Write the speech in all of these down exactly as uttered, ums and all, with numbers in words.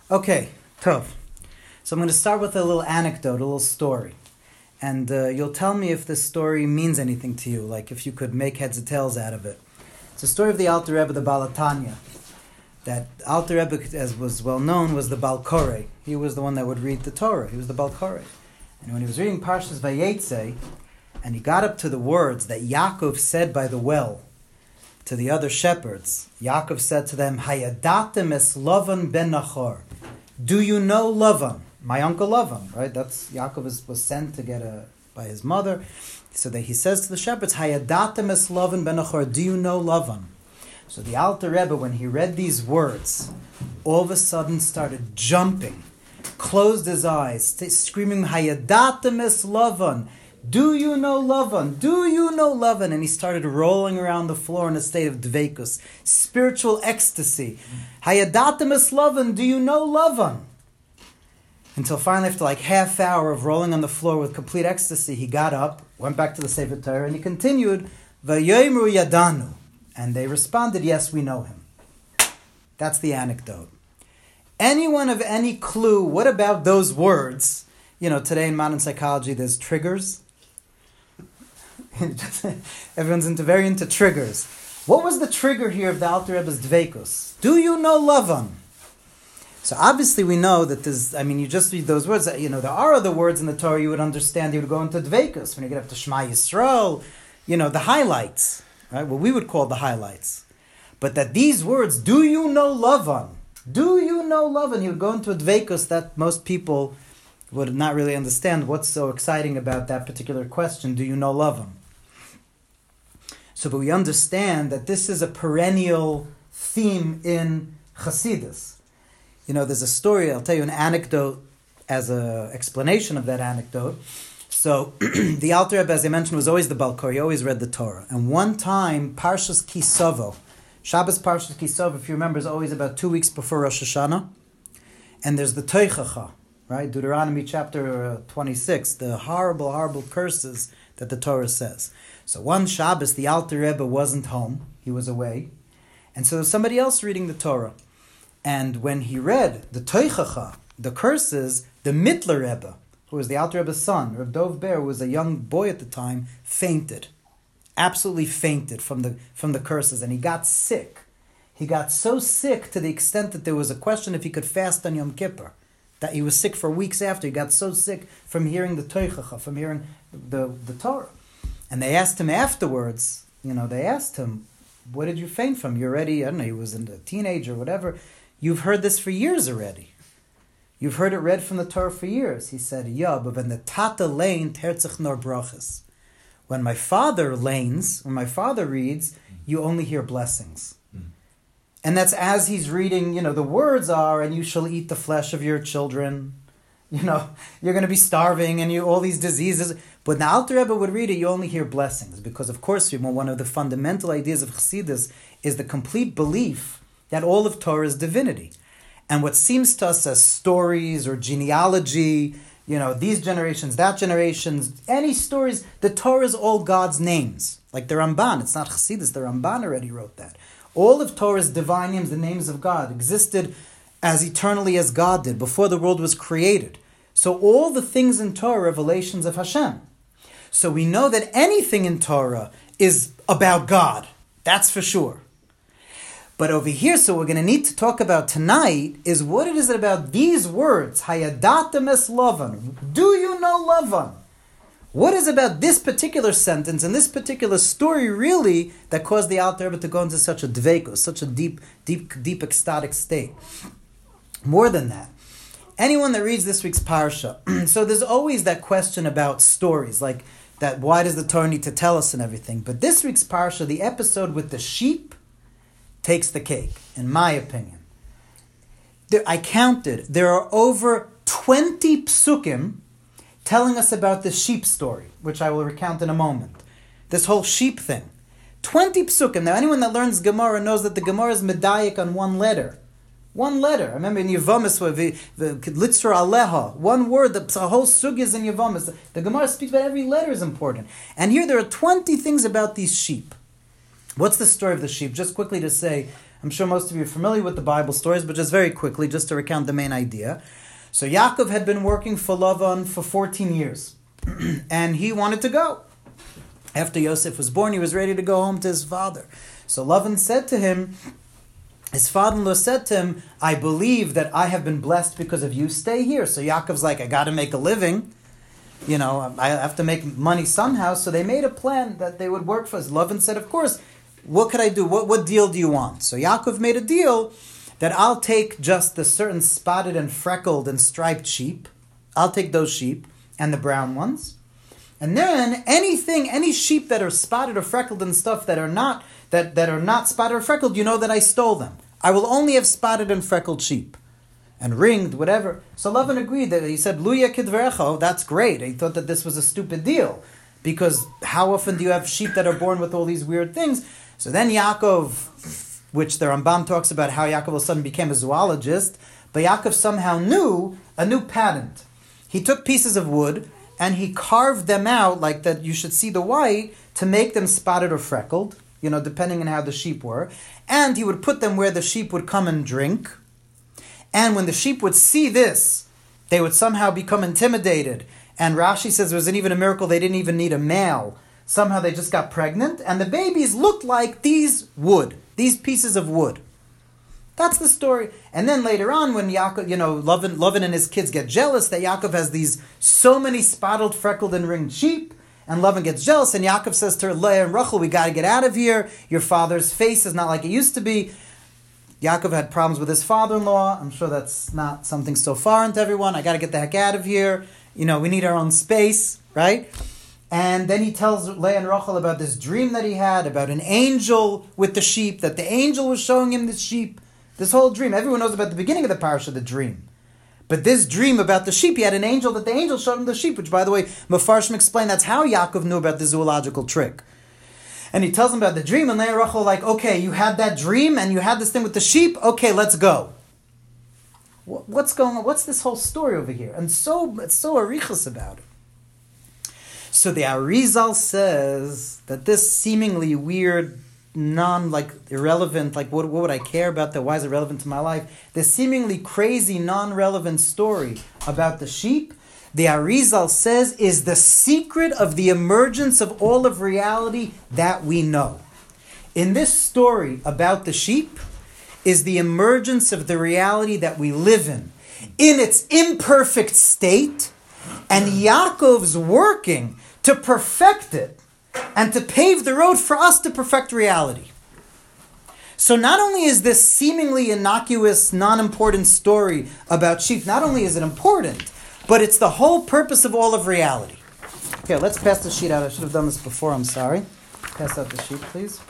Okay, Tov. So I'm going to start with a little anecdote, a little story. And uh, you'll tell me if this story means anything to you, like if you could make heads or tails out of it. It's a story of the Alter Rebbe, the Baal Tanya. That Alter Rebbe, as was well known, was the Baal Koreh. He was the one that would read the Torah. He was the Baal Koreh. And when he was reading Parshas Vayetze, and he got up to the words that Yaakov said by the well to the other shepherds, Yaakov said to them, Hayadatem es Lavan ben Nachor. Do you know Lavan? My uncle Lavan, right? That's Yaakov was, was sent to get a by his mother. So that he says to the shepherds, Hayadatem es Lavan ben Nachor. Do you know Lavan? So the Alter Rebbe, when he read these words, all of a sudden started jumping, closed his eyes, st- screaming, Hayadatem es Lavan. Do you know Lavan? Do you know Lavan? And he started rolling around the floor in a state of dveikus, spiritual ecstasy. Hayadatem es Lavan, do you know Lavan? Until finally, after like half hour of rolling on the floor with complete ecstasy, he got up, went back to the Sefer Torah, and he continued, Vayomru Yadanu. And they responded, yes, we know him. That's the anecdote. Anyone of any clue, what about those words? You know, today in modern psychology, there's triggers. Everyone's into very into triggers. What was the trigger here of the Alter Rebbe's dveikus? Do you know Lavan? So obviously we know that there's, I mean, you just read those words, you know, there are other words in the Torah you would understand, you would go into dveikus. When you get up to Shema Yisrael, you know, the highlights, right? What we would call the highlights. But that these words, do you know Lavan? Do you know Lavan? You would go into a dveikus that most people would not really understand what's so exciting about that particular question, do you know Lavan? So, but we understand that this is a perennial theme in Chassidus. You know, there's a story, I'll tell you an anecdote as an explanation of that anecdote. So, the Alter Rebbe, as I mentioned, was always the Baal Koreh, he always read the Torah. And one time, Parshas Kisavo, Shabbos Parshas Kisavo, if you remember, is always about two weeks before Rosh Hashanah. And there's the Teichacha, right? Deuteronomy chapter twenty-six, the horrible, horrible curses that the Torah says. So one Shabbos, the Alter Rebbe wasn't home. He was away. And so there was somebody else reading the Torah. And when he read the Teichacha, the curses, the Mittler Rebbe, who was the Alter Rebbe's son, Reb Dov Ber, who was a young boy at the time, fainted. Absolutely fainted from the from the curses. And he got sick. He got so sick to the extent that there was a question if he could fast on Yom Kippur. That he was sick for weeks after. He got so sick from hearing the Teichacha, from hearing the, the Torah. And they asked him afterwards, you know, they asked him, what did you faint from? You're already, I don't know, he was a teenager or whatever. You've heard this for years already. You've heard it read from the Torah for years. He said, yeah, but when the Tata lane terzich nor brachas. When my father lanes, when my father reads, you only hear blessings. And that's as he's reading, you know, the words are, and you shall eat the flesh of your children. You know, you're going to be starving and you all these diseases. But when the Alter Rebbe would read it, you only hear blessings. Because, of course, one of the fundamental ideas of Chassidus is the complete belief that all of Torah is divinity. And what seems to us as stories or genealogy, you know, these generations, that generations, any stories, the Torah is all God's names. Like the Ramban, it's not Chassidus, the Ramban already wrote that. All of Torah's divine names, the names of God, existed as eternally as God did, before the world was created. So all the things in Torah are revelations of Hashem. So we know that anything in Torah is about God. That's for sure. But over here, so we're going to need to talk about tonight, is what it is about these words, Hayadatem es Lavan. Do you know Lavan? What is about this particular sentence and this particular story really that caused the Alter Rebbe to go into such a dveikus, such a deep, deep, deep ecstatic state? More than that, anyone that reads this week's parsha, so there's always that question about stories, like that why does the Torah need to tell us and everything? But this week's parsha, the episode with the sheep, takes the cake, in my opinion. There, I counted, there are over twenty psukim telling us about the sheep story, which I will recount in a moment. This whole sheep thing. twenty psukim. Now, anyone that learns Gemara knows that the Gemara is medayik on one letter. One letter. I remember in Yevamis, the Litzra Aleha, one word, the whole sugya is in Yevamis. The Gemara speaks about every letter is important. And here there are twenty things about these sheep. What's the story of the sheep? Just quickly to say, I'm sure most of you are familiar with the Bible stories, but just very quickly, just to recount the main idea. So Yaakov had been working for Lavan for fourteen years, and he wanted to go. After Yosef was born, he was ready to go home to his father. So Lavan said to him, his father-in-law said to him, I believe that I have been blessed because of you. Stay here. So Yaakov's like, I got to make a living. You know, I have to make money somehow. So they made a plan that they would work for us. Lavan said, of course, what could I do? What, what deal do you want? So Yaakov made a deal that I'll take just the certain spotted and freckled and striped sheep. I'll take those sheep and the brown ones. And then anything, any sheep that are spotted or freckled and stuff that are not that, that are not spotted or freckled, you know that I stole them. I will only have spotted and freckled sheep. And ringed, whatever. So Lavan agreed that he said, Luya kidverecho, that's great. He thought that this was a stupid deal. Because how often do you have sheep that are born with all these weird things? So then Yaakov, which the Rambam talks about how Yaakov all of a sudden became a zoologist, but Yaakov somehow knew a new patent. He took pieces of wood and he carved them out like that you should see the white to make them spotted or freckled, you know, depending on how the sheep were. And he would put them where the sheep would come and drink. And when the sheep would see this, they would somehow become intimidated. And Rashi says there was even a miracle, they didn't even need a male. Somehow they just got pregnant, and the babies looked like these wood, these pieces of wood. That's the story. And then later on, when Yaakov, you know, Lavan, Lavan and his kids get jealous that Yaakov has these so many spotted, freckled, and ringed sheep, and Lavan gets jealous, and Yaakov says to Leah and Rachel, we got to get out of here. Your father's face is not like it used to be. Yaakov had problems with his father-in-law. I'm sure that's not something so foreign to everyone. I got to get the heck out of here. You know, we need our own space, right? And then he tells Leah and Rachel about this dream that he had, about an angel with the sheep, that the angel was showing him the sheep. This whole dream. Everyone knows about the beginning of the parasha, the dream. But this dream about the sheep, he had an angel, that the angel showed him the sheep, which, by the way, Mefarshim explained that's how Yaakov knew about the zoological trick. And he tells him about the dream, and Leah and Rachel are like, okay, you had that dream, and you had this thing with the sheep, okay, let's go. What's going on? What's this whole story over here? And so, it's so arichas about it. So the Arizal says that this seemingly weird, non, like, irrelevant, like, what, what would I care about that? Why is it relevant to my life? This seemingly crazy, non-relevant story about the sheep, the Arizal says, is the secret of the emergence of all of reality that we know. In this story about the sheep is the emergence of the reality that we live in, in its imperfect state, and Yaakov's working to perfect it and to pave the road for us to perfect reality. So not only is this seemingly innocuous, non-important story about sheep, not only is it important, but it's the whole purpose of all of reality. Okay, let's pass the sheet out. I should have done this before, I'm sorry. Pass out the sheet, please.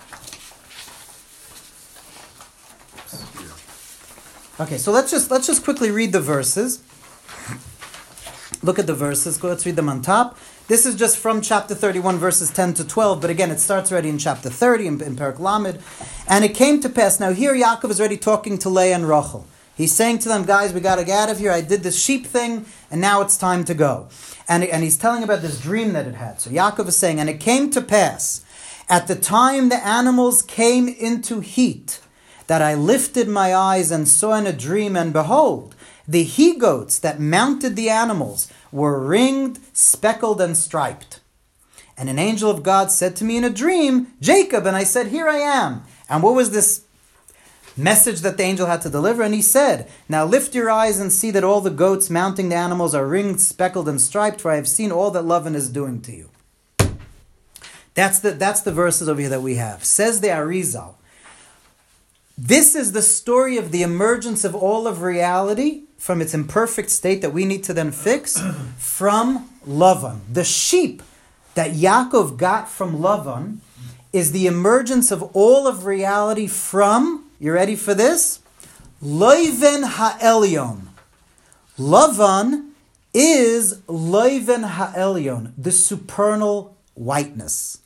Okay, so let's just let's just quickly read the verses. Look at the verses. Go, let's read them on top. This is just from chapter thirty-one, verses ten to twelve, but again, it starts already in chapter thirty, in, in Perek Lamed. And it came to pass, now here Yaakov is already talking to Leah and Rachel. He's saying to them, guys, we got to get out of here. I did this sheep thing, and now it's time to go. And, and he's telling about this dream that it had. So Yaakov is saying, and it came to pass, at the time the animals came into heat, that I lifted my eyes and saw in a dream, and behold, the he-goats that mounted the animals were ringed, speckled, and striped. And an angel of God said to me in a dream, Jacob, and I said, here I am. And what was this message that the angel had to deliver? And he said, now lift your eyes and see that all the goats mounting the animals are ringed, speckled, and striped, for I have seen all that Lavan is doing to you. That's the, that's the verses over here that we have. Says the Arizal, this is the story of the emergence of all of reality from its imperfect state that we need to then fix from Lavan. The sheep that Yaakov got from Lavan is the emergence of all of reality from, you ready for this? Loiven ha'elyon. Lavan is Loiven ha'elyon, the supernal whiteness.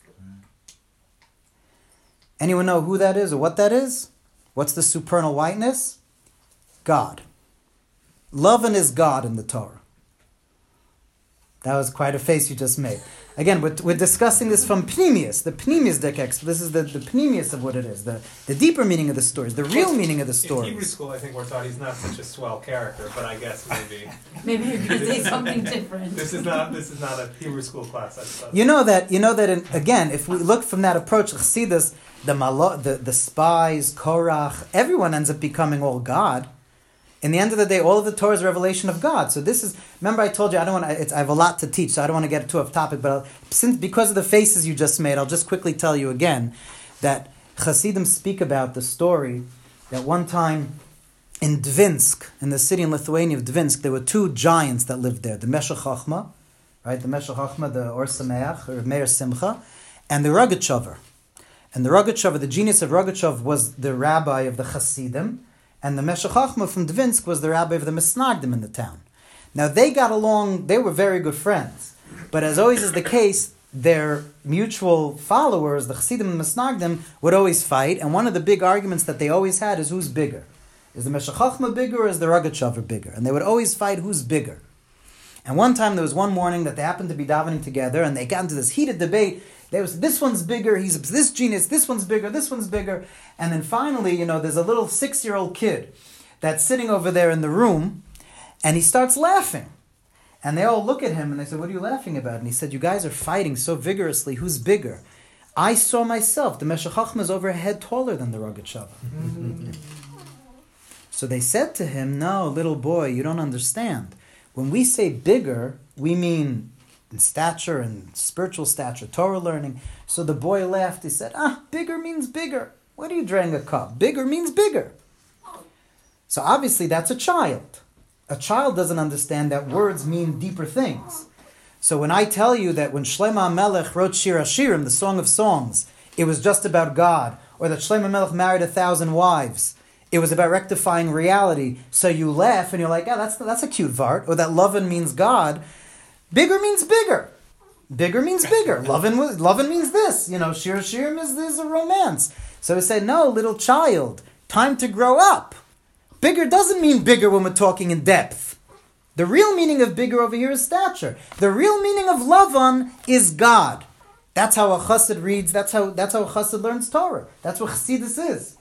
Anyone know who that is or what that is? What's the supernal whiteness? God. Lavan is God in the Torah. That was quite a face you just made. Again, we're, we're discussing this from Pneumius, the Pneumius Dekex. This is the, the Pneumius of what it is, the, the deeper meaning of the stories, the real meaning of the stories. In Hebrew school, I think we're taught he's not such a swell character, but I guess maybe... Maybe you're going to say something different. This is not This is not a Hebrew school class, I suppose. You know that, you know that in, again, if we look from that approach, Chassidus, the, malo, the, the spies, Korach, everyone ends up becoming all God. In the end of the day, all of the Torah is a revelation of God. So this is, remember I told you, I don't want to, it's, I have a lot to teach, so I don't want to get too off topic, but I'll, since because of the faces you just made, I'll just quickly tell you again that Hasidim speak about the story that one time in Dvinsk, in the city in Lithuania of Dvinsk, there were two giants that lived there, the Meshech Chochmah, right, the Meshech Chochmah, the Or Sameach, or Meir Simcha, and the Rogachover. And the Rogachover, the genius of Rogachover was the rabbi of the Hasidim, and the Meshech Chochmah from Dvinsk was the rabbi of the Misnagdim in the town. Now they got along, they were very good friends. But as always is the case, their mutual followers, the Chassidim and Misnagdim, would always fight. And one of the big arguments that they always had is who's bigger. Is the Meshech Chochmah bigger or is the Rogachover bigger? And they would always fight who's bigger. And one time there was one morning that they happened to be davening together and they got into this heated debate. They was, this one's bigger, he's this genius, this one's bigger, this one's bigger. And then finally, you know, there's a little six-year-old kid that's sitting over there in the room, and he starts laughing. And they all look at him, and they say, what are you laughing about? And he said, you guys are fighting so vigorously, who's bigger? I saw myself, the Meshech Chochmah is over a head taller than the Rogachover. Mm-hmm. So they said to him, no, little boy, you don't understand. When we say bigger, we mean in stature and spiritual stature, Torah learning. So the boy laughed. He said, ah, bigger means bigger. What are you drawing a cup? Bigger means bigger. So obviously that's a child. A child doesn't understand that words mean deeper things. So when I tell you that when Shlomo HaMelech wrote Shir HaShirim, the Song of Songs, it was just about God, or that Shlomo HaMelech married a thousand wives, it was about rectifying reality. So you laugh and you're like, oh, that's, that's a cute vart. Or that Lovin means God. Bigger means bigger. Bigger means bigger. Lovin, lovin means this. You know, Shir Shirim is, is a romance. So we say, no, little child, time to grow up. Bigger doesn't mean bigger when we're talking in depth. The real meaning of bigger over here is stature. The real meaning of Lavan is God. That's how a chassid reads. That's how that's how a chassid learns Torah. That's what chassidus is.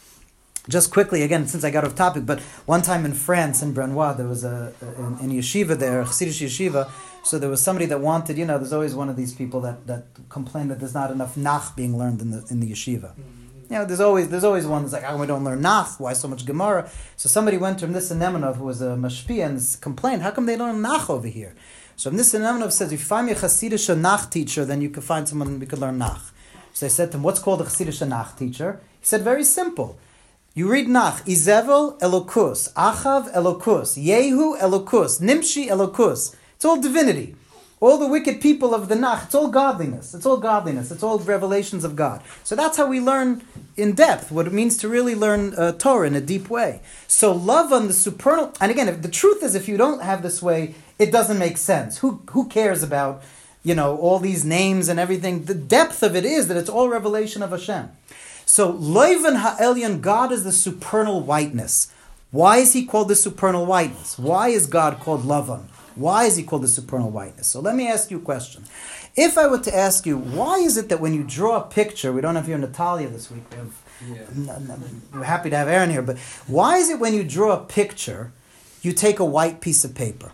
Just quickly, again, since I got off topic, but one time in France, in Brenois, there was a, a in yeshiva there, a chassidish yeshiva, so there was somebody that wanted, you know, there's always one of these people that, that complain that there's not enough nach being learned in the in the yeshiva. You know, there's always there's always one that's like, oh, we don't learn nach, why so much Gemara? So somebody went to Nissan Nemanov, who was a mashpia, and complained, how come they don't learn nach over here? So Nissan Nemanov says, if you find me a chassidish nach teacher, then you can find someone we could learn nach. So they said to him, what's called a chassidish nach teacher? He said, very simple. You read nach, Izevel Elokus, Achav Elokus, Yehu Elokus, Nimshi Elokus. It's all divinity. All the wicked people of the nach, it's all godliness. It's all godliness. It's all revelations of God. So that's how we learn in depth what it means to really learn uh, Torah in a deep way. So love on the supernal, and again, if, the truth is, if you don't have this way, it doesn't make sense. Who who cares about, you know, all these names and everything? The depth of it is that it's all revelation of Hashem. So, Loivan Ha'elyon, God is the supernal whiteness. Why is he called the supernal whiteness? Why is God called Lavan? Why is he called the supernal whiteness? So let me ask you a question. If I were to ask you, why is it that when you draw a picture, we don't have here Natalia this week, we have, yeah. We're happy to have Aaron here, but why is it when you draw a picture, you take a white piece of paper?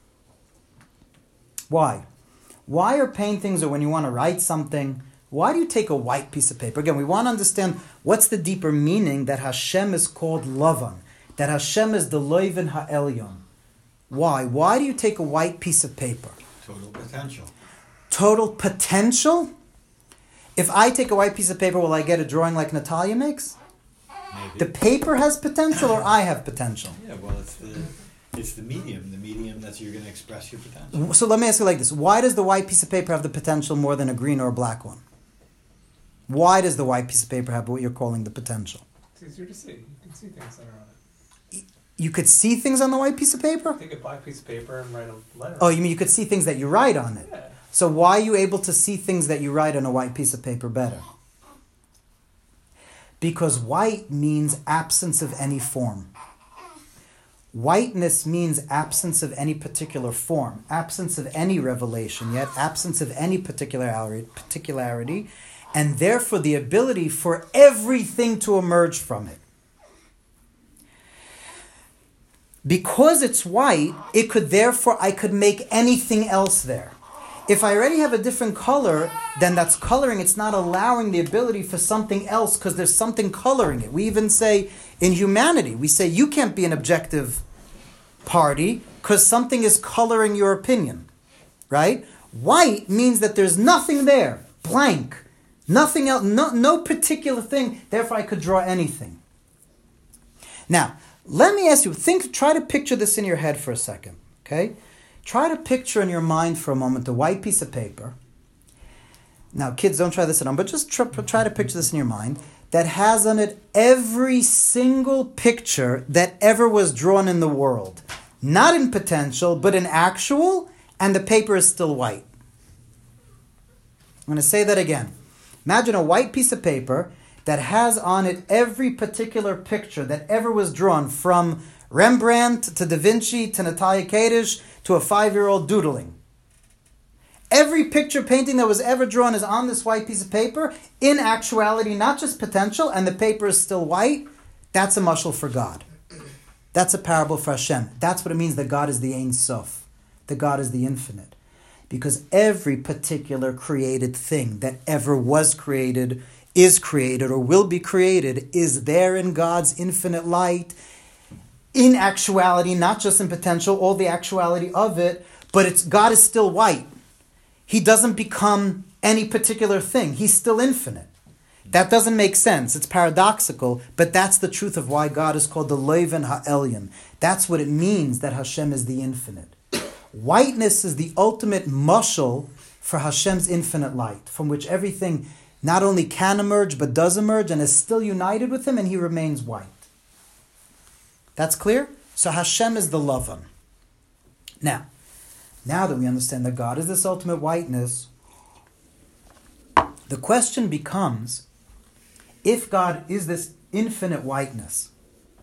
Why? Why are paintings, or when you want to write something, why do you take a white piece of paper? Again, we want to understand what's the deeper meaning that Hashem is called Lavan, that Hashem is the Loivan Ha'elyon. Why? Why do you take a white piece of paper? Total potential. Total potential? If I take a white piece of paper, will I get a drawing like Natalia makes? Maybe. The paper has potential, or I have potential? Yeah, well, it's the it's the medium, the medium that you're going to express your potential. So let me ask you like this. Why does the white piece of paper have the potential more than a green or a black one? Why does the white piece of paper have what you're calling the potential? It's easier to see. You can see things that are on it. You could see things on the white piece of paper? Take a black piece of paper and write a letter. Oh, you mean you could see things that you write on it? Yeah. So why are you able to see things that you write on a white piece of paper better? Because white means absence of any form. Whiteness means absence of any particular form, absence of any revelation, yet absence of any particularity, particularity, and therefore the ability for everything to emerge from it. Because it's white, it could therefore, I could make anything else there. If I already have a different color, then that's coloring. It's not allowing the ability for something else because there's something coloring it. We even say in humanity, we say you can't be an objective party because something is coloring your opinion, right? White means that there's nothing there, blank, nothing else, no, no particular thing. Therefore, I could draw anything. Now, let me ask you, think, try to picture this in your head for a second, okay? Try to picture in your mind for a moment a white piece of paper. Now, kids, don't try this at home, but just try, try to picture this in your mind that has on it every single picture that ever was drawn in the world. Not in potential, but in actual, and the paper is still white. I'm going to say that again. Imagine a white piece of paper that has on it every particular picture that ever was drawn, from Rembrandt to Da Vinci to Natalia Kadish to a five-year-old doodling. Every picture painting that was ever drawn is on this white piece of paper, in actuality, not just potential, and the paper is still white. That's a mashal for God. That's a parable for Hashem. That's what it means that God is the Ein Sof, that God is the infinite. Because every particular created thing that ever was created, is created, or will be created, is there in God's infinite light, in actuality, not just in potential, all the actuality of it, but it's God is still white. He doesn't become any particular thing. He's still infinite. That doesn't make sense. It's paradoxical, but that's the truth of why God is called the Loven Ha'elyon. That's what it means that Hashem is the infinite. Whiteness is the ultimate mashal for Hashem's infinite light, from which everything not only can emerge, but does emerge, and is still united with Him, and He remains white. That's clear? So Hashem is the Lavan. Now, now that we understand that God is this ultimate whiteness, the question becomes, if God is this infinite whiteness,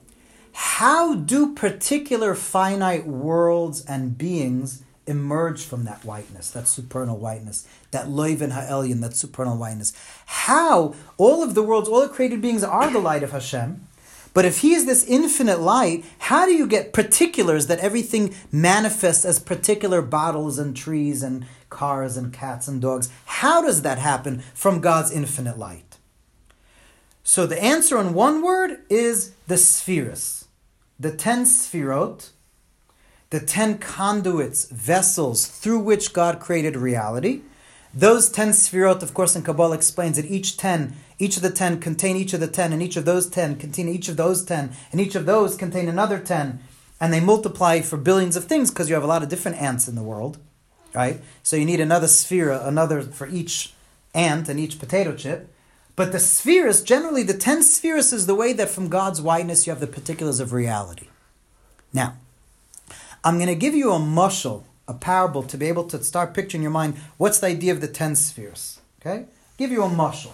how do particular finite worlds and beings emerge from that whiteness, that supernal whiteness, that Loven Ha'elyon, that supernal whiteness? How all of the worlds, all the created beings are the light of Hashem, but if He is this infinite light, how do you get particulars that everything manifests as particular bottles and trees and cars and cats and dogs? How does that happen from God's infinite light? So the answer in one word is the spheres. The ten sphirot, the ten conduits, vessels through which God created reality. Those ten sphirot, of course, in Kabbalah explains that each ten, each of the ten contain each of the ten, and each of those ten contain each of those ten, and each of those contain another ten, and they multiply for billions of things because you have a lot of different ants in the world, right? So you need another sphere, another for each ant and each potato chip. But the spheres, generally the ten spheres is the way that from God's whiteness you have the particulars of reality. Now, I'm going to give you a mashal, a parable, to be able to start picturing in your mind what's the idea of the ten spheres. Okay? Give you a mashal.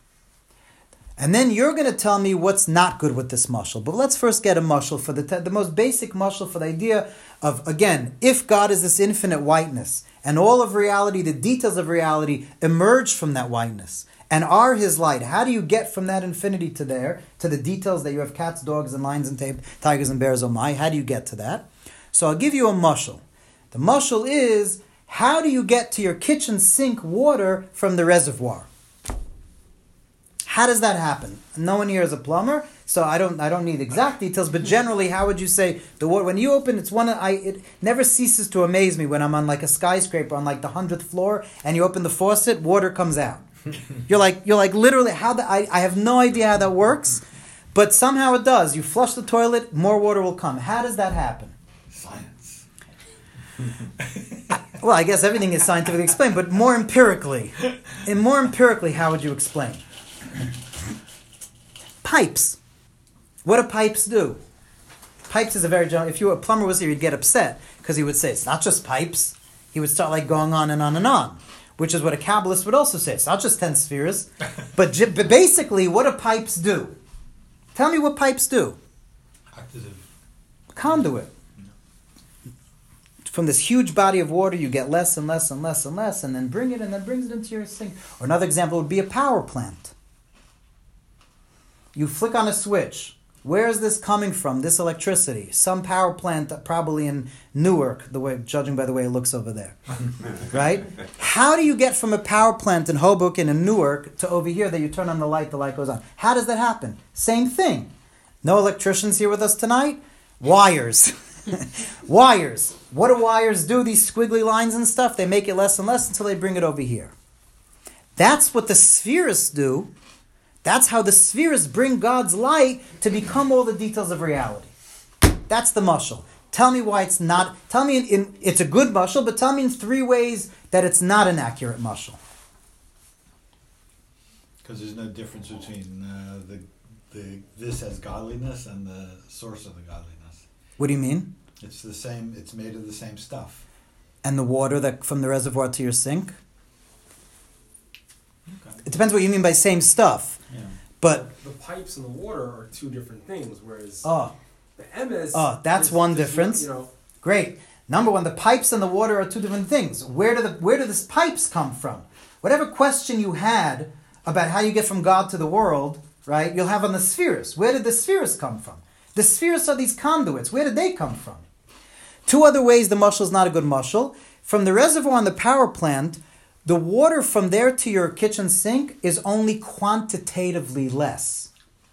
And then you're going to tell me what's not good with this mashal. But let's first get a mashal for the te- the most basic mashal for the idea of, again, if God is this infinite whiteness, and all of reality, the details of reality, emerge from that whiteness, and are His light, how do you get from that infinity to there, to the details that you have cats, dogs, and lions, and t- tigers, and bears, oh my? How do you get to that? So I'll give you a mashal. The mashal is, how do you get to your kitchen sink water from the reservoir? How does that happen? No one here is a plumber, so I don't I don't need exact details, but generally, how would you say the water, when you open, it's one, I it never ceases to amaze me when I'm on like a skyscraper on like the hundredth floor, and you open the faucet, water comes out. You're like, you're like literally, how the, I, I have no idea how that works, but somehow it does. You flush the toilet, more water will come. How does that happen? Science. Well, I guess everything is scientifically explained, but more empirically. And more empirically, how would you explain? Pipes. What do pipes do? Pipes is a very general, if you a plumber was here, you'd get upset, because he would say, it's not just pipes. He would start like going on and on and on. Which is what a Kabbalist would also say. It's not just ten spheres. But, but basically, what do pipes do? Tell me what pipes do. Active. conduit. From this huge body of water, you get less and less and less and less, and then bring it and then brings it into your sink. Or another example would be a power plant. You flick on a switch. Where is this coming from, this electricity? Some power plant, probably in Newark, the way, judging by the way it looks over there. Right? How do you get from a power plant in Hoboken and Newark to over here that you turn on the light, the light goes on? How does that happen? Same thing. No electricians here with us tonight? Wires. Wires. What do wires do? These squiggly lines and stuff, they make it less and less until they bring it over here. That's what the spheres do. That's how the spheres bring God's light to become all the details of reality. That's the mashal. Tell me why it's not. Tell me in, in it's a good mashal, but tell me in three ways that it's not an accurate mashal. Because there's no difference between uh, the the this as godliness and the source of the godliness. What do you mean? It's the same. It's made of the same stuff. And the water that from the reservoir to your sink? Okay. It depends what you mean by same stuff. Yeah. But the pipes and the water are two different things, whereas oh, the emes. oh, that's is, one is, difference. You know, great. Number one, the pipes and the water are two different things. Where do the where do the pipes come from? Whatever question you had about how you get from God to the world, right? You'll have on the spheres. Where did the spheres come from? The spheres are these conduits. Where did they come from? Two other ways the mushal is not a good mushal. From the reservoir on the power plant, the water from there to your kitchen sink is only quantitatively less.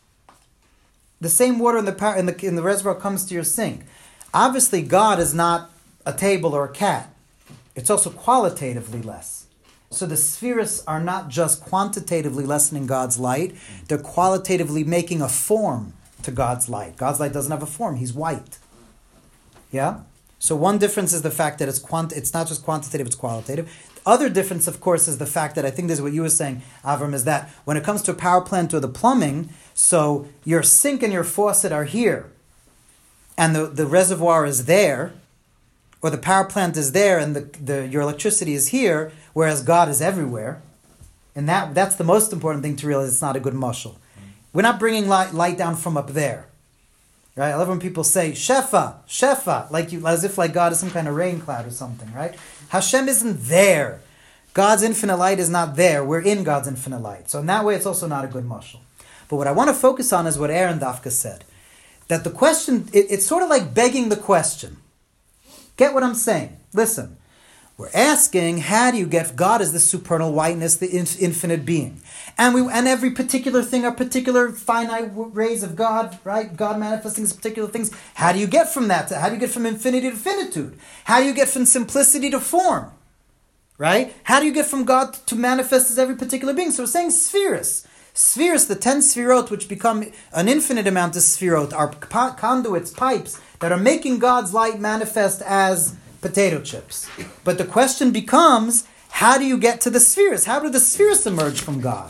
The same water in the, power, in the, in the reservoir comes to your sink. Obviously, God is not a table or a cat. It's also qualitatively less. So the spheres are not just quantitatively lessening God's light, they're qualitatively making a form to God's light. God's light doesn't have a form, he's white. Yeah? So one difference is the fact that it's quant- it's not just quantitative, it's qualitative. The other difference, of course, is the fact that I think this is what you were saying, Avram, is that when it comes to a power plant or the plumbing, so your sink and your faucet are here, and the, the reservoir is there, or the power plant is there and the, the your electricity is here, whereas God is everywhere. And that that's the most important thing to realize. It's not a good mashal. We're not bringing light, light down from up there. Right? I love when people say, Shefa, Shefa, like you, as if like God is some kind of rain cloud or something, right? Hashem isn't there. God's infinite light is not there. We're in God's infinite light. So in that way, it's also not a good mashal. But what I want to focus on is what Aaron Dafka said. That the question, it, it's sort of like begging the question. Get what I'm saying? Listen. We're asking, how do you get God as the supernal whiteness, the inf- infinite being? And we and every particular thing are particular finite rays of God, right? God manifesting as particular things. How do you get from that? To, how do you get from infinity to finitude? How do you get from simplicity to form? Right? How do you get from God to manifest as every particular being? So we're saying spheres. Spheres, the ten sphirot, which become an infinite amount of sphirot, are conduits, pipes, that are making God's light manifest as potato chips. But the question becomes, how do you get to the spheres? How do the spheres emerge from God?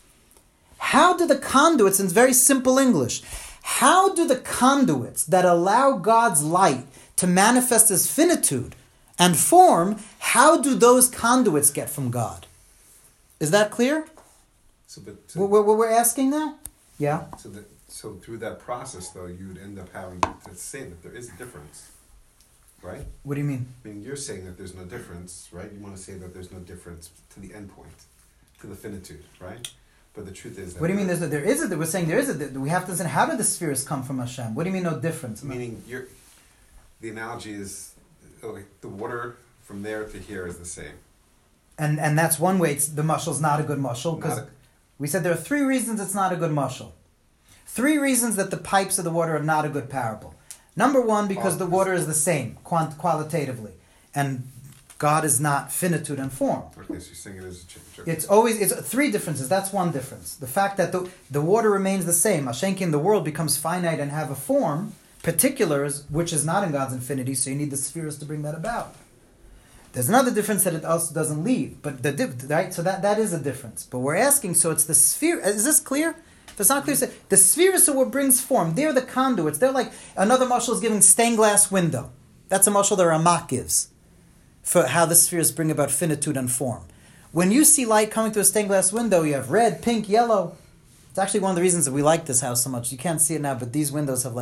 How do the conduits, in very simple English, how do the conduits that allow God's light to manifest as finitude and form, how do those conduits get from God? Is that clear? So, but, so, What, what we're asking now? Yeah? so, that, so through that process, though, you would end up having to say that there is a difference. Right? What do you mean? I mean, you're saying that there's no difference, right? You want to say that there's no difference to the end point, to the finitude, right? But the truth is that... What do you mean there's a, there is a, we're saying there is a, we have to say, how do the spheres come from Hashem? What do you mean no difference? Meaning, you're, the analogy is, like, the water from there to here is the same. And and that's one way it's, the mushal's not a good mushal, because Not a- we said there are three reasons it's not a good mushal. Three reasons that the pipes of the water are not a good parable. Number one, because the water is the same, quant- qualitatively. And God is not finitude and form. Okay, so you're saying it is a change. Okay. It's always, it's three differences. That's one difference. The fact that the, the water remains the same. Ashenki in the world becomes finite and have a form, particulars, which is not in God's infinity, so you need the spheres to bring that about. There's another difference that it also doesn't leave. But the right, so that, that is a difference. But we're asking, so it's the sphere. Is this clear? If it's not clear, say, the spheres are what brings form. They're the conduits. They're like, another mashal is giving stained glass window. That's a mashal that Ramak gives for how the spheres bring about finitude and form. When you see light coming through a stained glass window, you have red, pink, yellow. It's actually one of the reasons that we like this house so much. You can't see it now, but these windows have like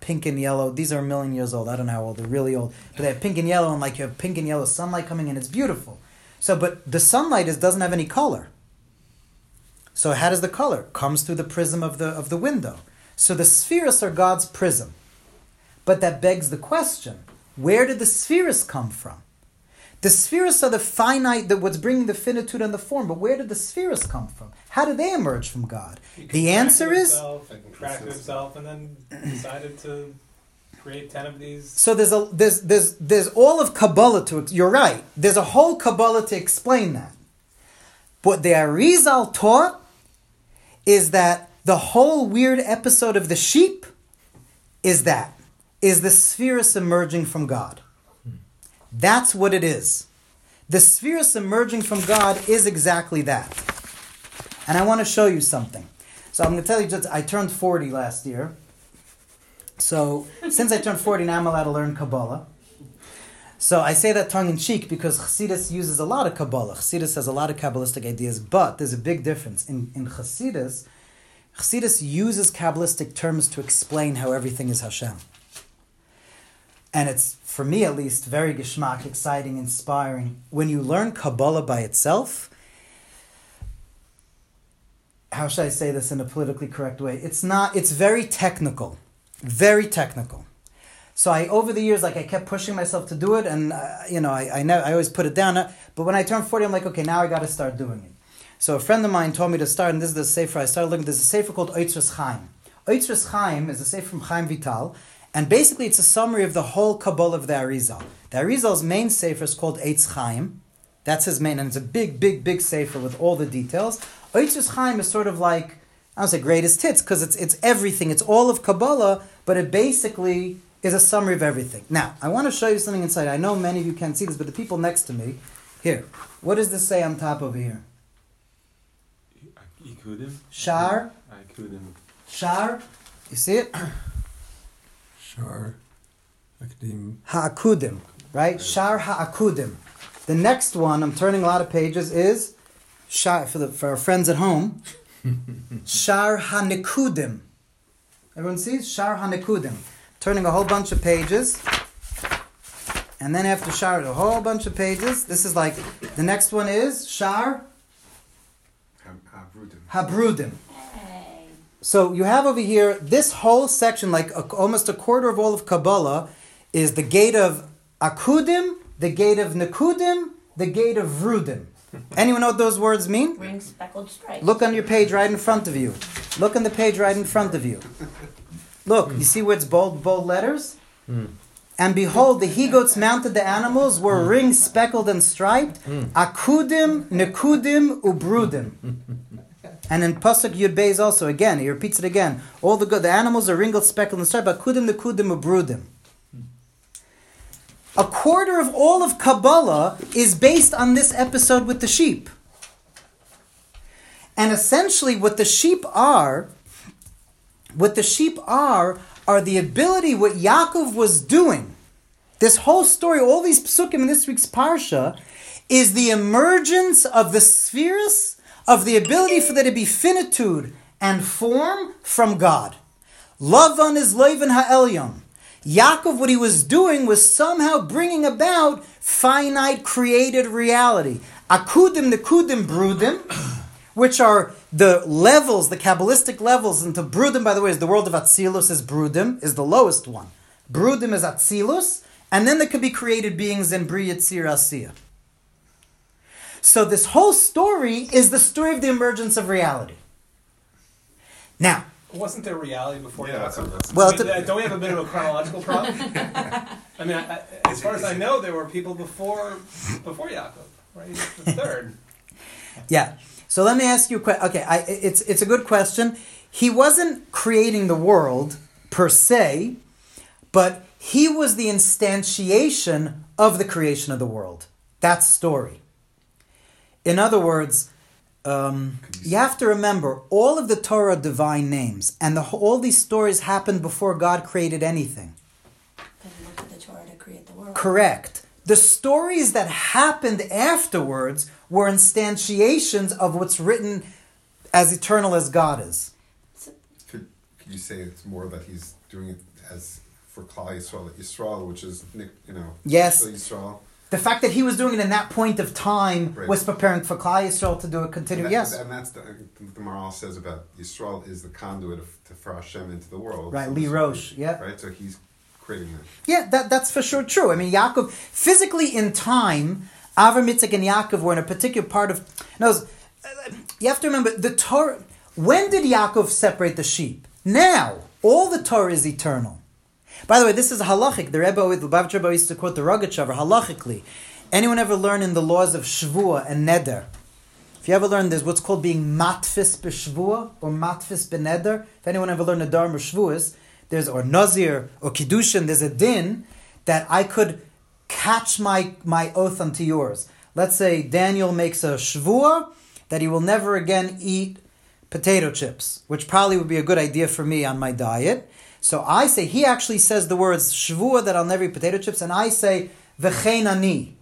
pink and yellow. These are a million years old. I don't know how old. They're really old. But they have pink and yellow, and like you have pink and yellow sunlight coming in. It's beautiful. So, but the sunlight is doesn't have any color. So how does the color? Comes through the prism of the of the window. So the spheres are God's prism. But that begs the question, where did the spheres come from? The spheres are the finite, the, what's bringing the finitude and the form, but where did the spheres come from? How did they emerge from God? The answer is... Himself and contracted himself and then decided to create ten of these. So there's a there's there's there's all of Kabbalah to... You're right. There's a whole Kabbalah to explain that. What the Arizal taught is that the whole weird episode of the sheep is that, is the spheres emerging from God. That's what it is. The spheres emerging from God is exactly that. And I want to show you something. So I'm going to tell you, just I turned forty last year. So since I turned forty, now I'm allowed to learn Kabbalah. So I say that tongue-in-cheek because Chassidus uses a lot of Kabbalah. Chassidus has a lot of Kabbalistic ideas, but there's a big difference. In, in Chassidus, Chassidus uses Kabbalistic terms to explain how everything is Hashem. And it's, for me at least, very geschmack, exciting, inspiring. When you learn Kabbalah by itself, how should I say this in a politically correct way? It's not, it's very technical. Very technical. So I, over the years, like I kept pushing myself to do it, and uh, you know, I I, never, I always put it down. Uh, but when I turned forty, I'm like, okay, now I got to start doing it. So a friend of mine told me to start, and this is the sefer I started looking. There's a sefer called Oitzres Chaim. Oitzres Chaim is a sefer from Chaim Vital. And basically, it's a summary of the whole Kabbalah of the Arizal. The Arizal's main sefer is called Eitz Chaim. That's his main, and it's a big, big, big sefer with all the details. Eitz Chaim is sort of like, I don't say greatest hits, because it's it's everything. It's all of Kabbalah, but it basically is a summary of everything. Now, I want to show you something inside. I know many of you can't see this, but the people next to me, here, what does this say on top over here? Ikudim? Shar? Ikudim. Shar? You see it? Shar. Akdim. Ha'akudim, right? Shar ha'akudim. The next one, I'm turning a lot of pages, is Shar, for, the, for our friends at home, Shar ha'nekudim. Everyone sees? Shar ha'nekudim. Turning a whole bunch of pages. And then after Shar, a whole bunch of pages. This is like, the next one is Shar Habrudim. Habrudim. So you have over here, this whole section, like a, almost a quarter of all of Kabbalah, is the gate of Akudim, the gate of Nekudim, the gate of Vrudim. Anyone know what those words mean? Ring speckled stripes. Look on your page right in front of you. Look on the page right in front of you. Look, you see where it's bold, bold letters? Mm. And behold, the he-goats mounted the animals were ring speckled and striped. Mm. Akudim, Nekudim, Ubrudim. And in Pasuk Yud Beis also, again, he repeats it again. All the good, the animals are ringled, speckled, and striped. Akudim, Nekudim, Ubrudim. A quarter of all of Kabbalah is based on this episode with the sheep. And essentially what the sheep are, what the sheep are, are the ability, what Yaakov was doing. This whole story, all these psukim in this week's Parsha, is the emergence of the spheres, of the ability for there to be finitude and form from God. Lavan is Lavan ha'elyon. Yaakov, what he was doing was somehow bringing about finite created reality. Akudim, Nekudim, Brudim, which are the levels, the Kabbalistic levels. And to Brudim, by the way, is the world of Atzilus, is Brudim, is the lowest one. Brudim is Atzilus, and then there could be created beings in Bri Yitzir Asiyah. So this whole story is the story of the emergence of reality. Now, Wasn't there reality before Yeah, Yaakov? that's- Well, I mean, to- uh, don't we have a bit of a chronological problem? I mean, I, I, as far as I know, there were people before before Yaakov, right? The third. yeah. So let me ask you a question. Okay, I, it's it's a good question. He wasn't creating the world per se, but he was the instantiation of the creation of the world. That's story. In other words, um, you have to remember all of the Torah divine names and the, all these stories happened before God created anything. Doesn't look at the Torah to create the world. Correct. The stories that happened afterwards were instantiations of what's written as eternal as God is. Could, could you say it's more that he's doing it as for Klal Yisrael, Yisrael, which is you know Yes. Yisrael. The fact that he was doing it in that point of time Right. was preparing for Klal Yisrael to do it continue. And that- Yes. and that's the, the Maral says about Yisrael is the conduit of, to for Hashem into the world. Right, So Li this- Rosh, yeah. Right, so he's creating that. Yeah, that, that's for sure true. I mean, Yaakov, physically in time, Avram, Yitzchak, and Yaakov were in a particular part of... No, you have to remember, the Torah... When did Yaakov separate the sheep? Now. All the Torah is eternal. By the way, this is halachic. The Rebbe, the Lubavitcher Rebbe used to quote the Rogachover, halachically. Anyone ever learn in the laws of Shvuah and Neder? If you ever learn, there's what's called being matfis b'shvuah or matfis b'neder. If anyone ever learned Nadarim or Shvuahs, there's, or Nazir or Kiddushin, there's a din that I could catch my, my oath unto yours. Let's say Daniel makes a Shvuah that he will never again eat potato chips, which probably would be a good idea for me on my diet. So I say, he actually says the words Shvuah that I'll never eat potato chips, and I say, V'chein ani.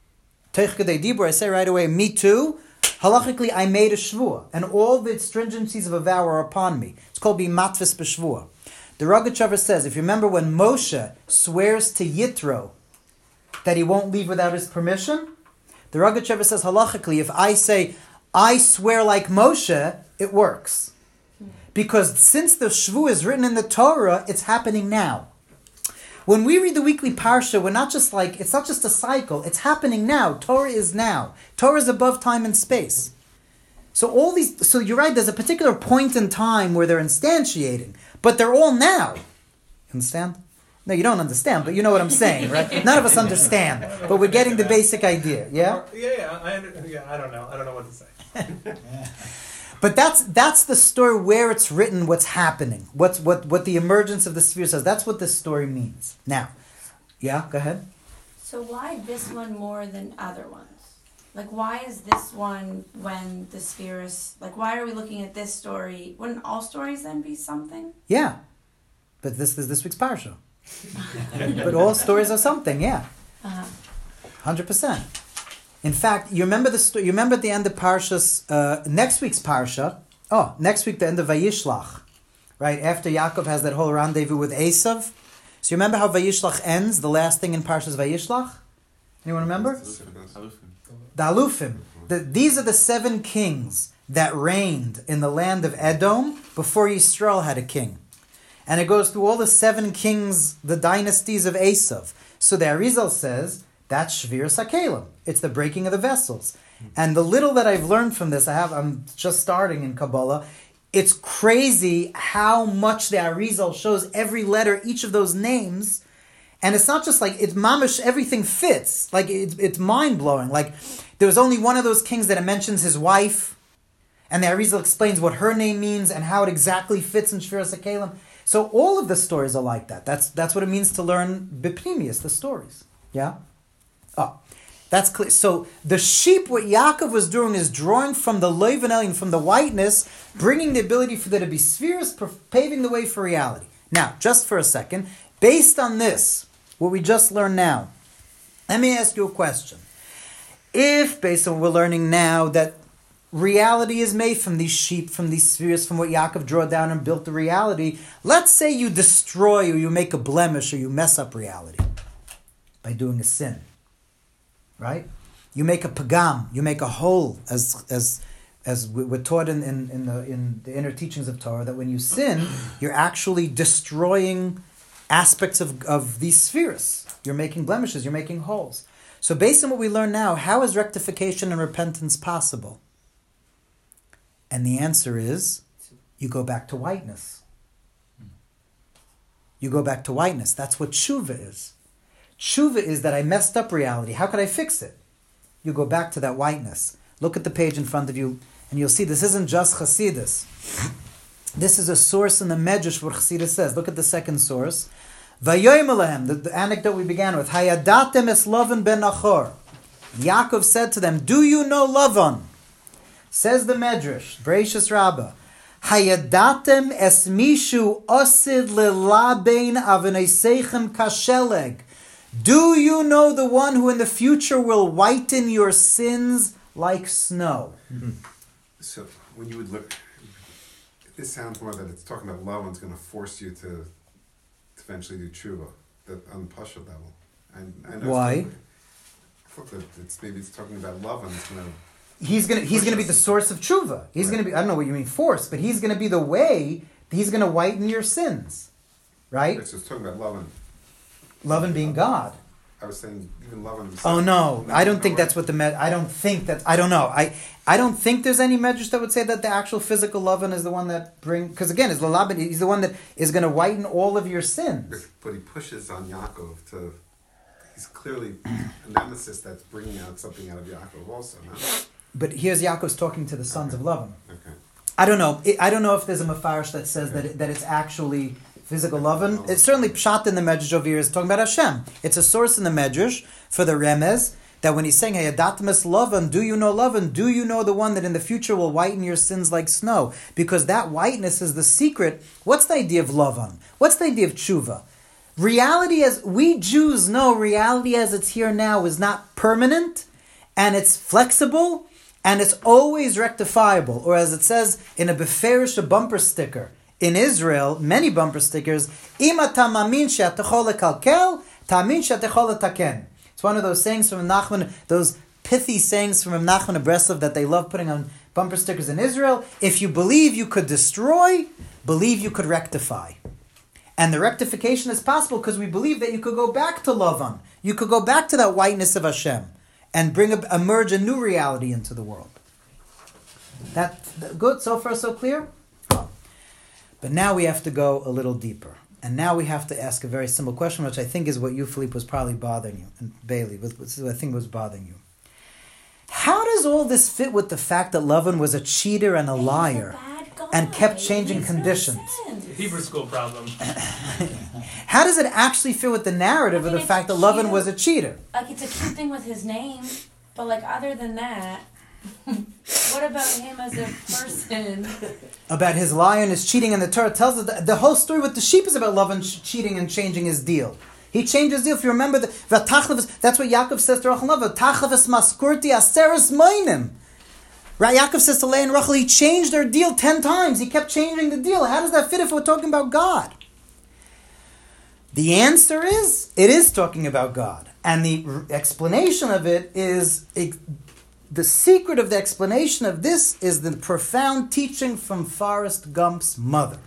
Teich Kedei Dibur, I say right away, me too. Halachically, I made a shvuah, and all the stringencies of a vow are upon me. It's called being matvis b'shvuah. The Rogachover says, if you remember when Moshe swears to Yitro that he won't leave without his permission, the Rogachover says halachically, if I say, I swear like Moshe, it works. Because since the shvuah is written in the Torah, it's happening now. When we read the weekly parsha, we're not just like, it's not just a cycle, it's happening now. Torah is now. Torah is above time and space. So all these, so you're right, there's a particular point in time where they're instantiating, but they're all now. Understand? No, you don't understand, but you know what I'm saying, right? None of us understand, but we're getting the basic idea, yeah? Yeah, yeah, I, under, yeah, I don't know. I don't know what to say. But that's that's the story where it's written, what's happening, what's what what the emergence of the sphere says. That's what this story means. Now, yeah, go ahead. So why this one more than other ones? Like, why is this one when the sphere is... Like, why are we looking at this story? Wouldn't all stories then be something? Yeah, but this is this week's parsha. But all stories are something. Yeah, Uh-huh. hundred percent. In fact, you remember the sto- you remember at the end of Parshas, uh, next week's Parsha, oh, next week, the end of Vayishlach, right? After Yaakov has that whole rendezvous with Esav. So you remember how Vayishlach ends, the last thing in Parshas Vayishlach? Anyone remember? The Alufim. The, these are the seven kings that reigned in the land of Edom before Yisrael had a king. And it goes through all the seven kings, the dynasties of Esav. So the Arizal says, that's Shviras HaKelim. It's the breaking of the vessels. And the little that I've learned from this, I have, I'm just starting in Kabbalah, it's crazy how much the Arizal shows every letter, each of those names. And it's not just like, it's mamish, everything fits. Like, it's, it's mind-blowing. Like, there was only one of those kings that it mentions his wife, and the Arizal explains what her name means and how it exactly fits in Shviras HaKelim. So all of the stories are like that. That's that's what it means to learn Bipnimius, the stories. Yeah? Oh, that's clear. So the sheep, what Yaakov was doing is drawing from the Leiv and Elyon, from the whiteness, bringing the ability for there to be spheres, paving the way for reality. Now, just for a second, based on this, what we just learned now, let me ask you a question. If, based on what we're learning now, that reality is made from these sheep, from these spheres, from what Yaakov drew down and built the reality, let's say you destroy or you make a blemish or you mess up reality by doing a sin. Right? You make a pagam, you make a hole, as as as we're taught in, in, in the in the inner teachings of Torah, that when you sin, you're actually destroying aspects of, of these spheres. You're making blemishes, you're making holes. So based on what we learn now, how is rectification and repentance possible? And the answer is, you go back to whiteness. You go back to whiteness. That's what tshuva is. Tshuva is that I messed up reality. How could I fix it? You go back to that whiteness. Look at the page in front of you, and you'll see this isn't just Chassidus. This is a source in the Medrash where Chassidus says. Look at the second source. Vayoyim alehem, the, the anecdote we began with. Hayadatem es Lavan ben Nachor. Yaakov said to them, do you know Lavan? Says the Medrash, Bereishis Rabbah. Hayadatem es mishu osid lelabein aveneseichem kasheleg. Do you know the one who in the future will whiten your sins like snow? Mm-hmm. So when you would look, this sounds more that it's talking about love one's going to force you to, to eventually do tshuva, that on the pasha level. And I know Why? it's talking- I thought that it's maybe it's talking about love and it's gonna. He's gonna he's gonna be the source of tshuva. He's Right. gonna be I don't know what you mean force, but he's gonna be the way. He's gonna whiten your sins, right? It's just talking about love and. Love and being God. I was saying even love and. Oh no, I don't think No, that's what the med. I don't think that. I don't know. I I don't think there's any medrash that would say that the actual physical loving is the one that bring. Because again, is Lalabin. He's the one that is going to whiten all of your sins. But he pushes on Yaakov to. He's clearly a nemesis that's bringing out something out of Yaakov also. No? But here's Yaakov's talking to the sons Okay. of Lavan. Okay. I don't know. I I don't know if there's a mafarish that says that it, that it's actually physical lovin. It's certainly pshat in the medrash over here is talking about Hashem. It's a source in the medrash for the remez that when he's saying Hayadatmas lovin, do you know lovin? Do you know the one that in the future will whiten your sins like snow? Because that whiteness is the secret. What's the idea of lovin? What's the idea of tshuva? Reality as we Jews know, reality as it's here now is not permanent, and it's flexible, and it's always rectifiable. Or as it says in a beferish, a bumper sticker in Israel, many bumper stickers, Ima tamamin she'atechol lekalkel, tamin she'atechol letaken. It's one of those sayings from Nachman, those pithy sayings from Nachman of Breslov that they love putting on bumper stickers in Israel. If you believe you could destroy, believe you could rectify. And the rectification is possible because we believe that you could go back to Lavan. You could go back to that whiteness of Hashem and bring a, emerge a new reality into the world. That, that good? So far, so clear? Oh. But now we have to go a little deeper. And now we have to ask a very simple question, which I think is what you, Philippe, was probably bothering you. And Bailey, this is what I think was bothering you. How does all this fit with the fact that Lavan was a cheater and a liar and kept changing conditions? Hebrew school problem. Mm-hmm. How does it actually fit with the narrative I of mean, the fact that it's Lavan cute. was a cheater? Like, it's a cute thing with his name, but like other than that, what about him as a person? About his lie and his cheating, and the Torah tells us that the whole story with the sheep is about Lavan ch- cheating and changing his deal. He changed his deal. If you remember, the, that's what Yaakov says to Rachel. V'tachlevus maskurti aseres moinim. Right? Yaakov says to Leah and Rachel, he changed their deal ten times. He kept changing the deal. How does that fit if we're talking about God? The answer is, it is talking about God. And the r- explanation of it is, it, the secret of the explanation of this is the profound teaching from Forrest Gump's mother.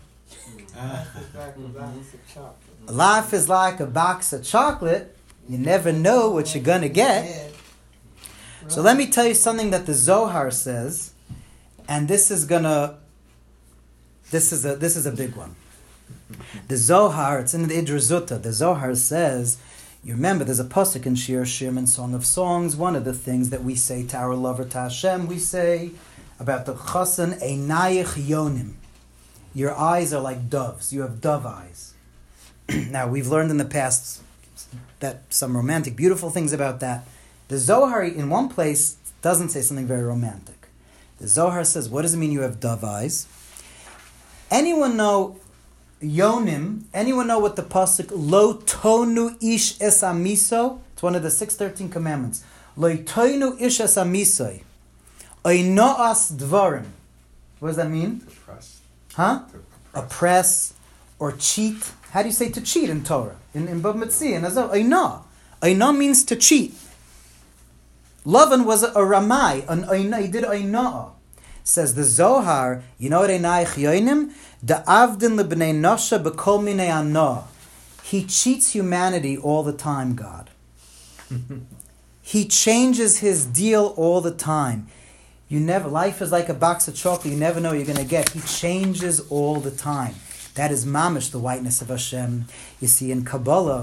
Life is like a box of chocolate. You never know what you're going to get. So let me tell you something that the Zohar says, and this is gonna, this is a this is a big one. The Zohar, it's in the Idrazutta. The Zohar says, you remember, there's a pasuk in Shir Shirim and Song of Songs. One of the things that we say to our lover, to Hashem, we say about the Chasan Einayich Yonim. Your eyes are like doves. You have dove eyes. Now we've learned in the past that some romantic, beautiful things about that. The Zohar, in one place, doesn't say something very romantic. The Zohar says, what does it mean you have dove eyes? Anyone know Yonim? Anyone know what the pasuk Lo tonu ish es amiso? It's one of the six thirteen commandments. Lo tonu ish es amisoi. Oinoas dvarim. What does that mean? To press. Huh? To Oppress oppress. or cheat. How do you say to cheat in Torah? In in Bava Metzia, in Azov. Oina. Oina means to cheat. Lavan was a, a Ramai, an oina, he did oina. Says the Zohar, you know what Einayich Yonim? Da avdin lebnei nosha bekol minei ano. He cheats humanity all the time, God. He changes his deal all the time. You never, life is like a box of chocolate, you never know what you're going to get. He changes all the time. That is mamish, the whiteness of Hashem. You see, in Kabbalah,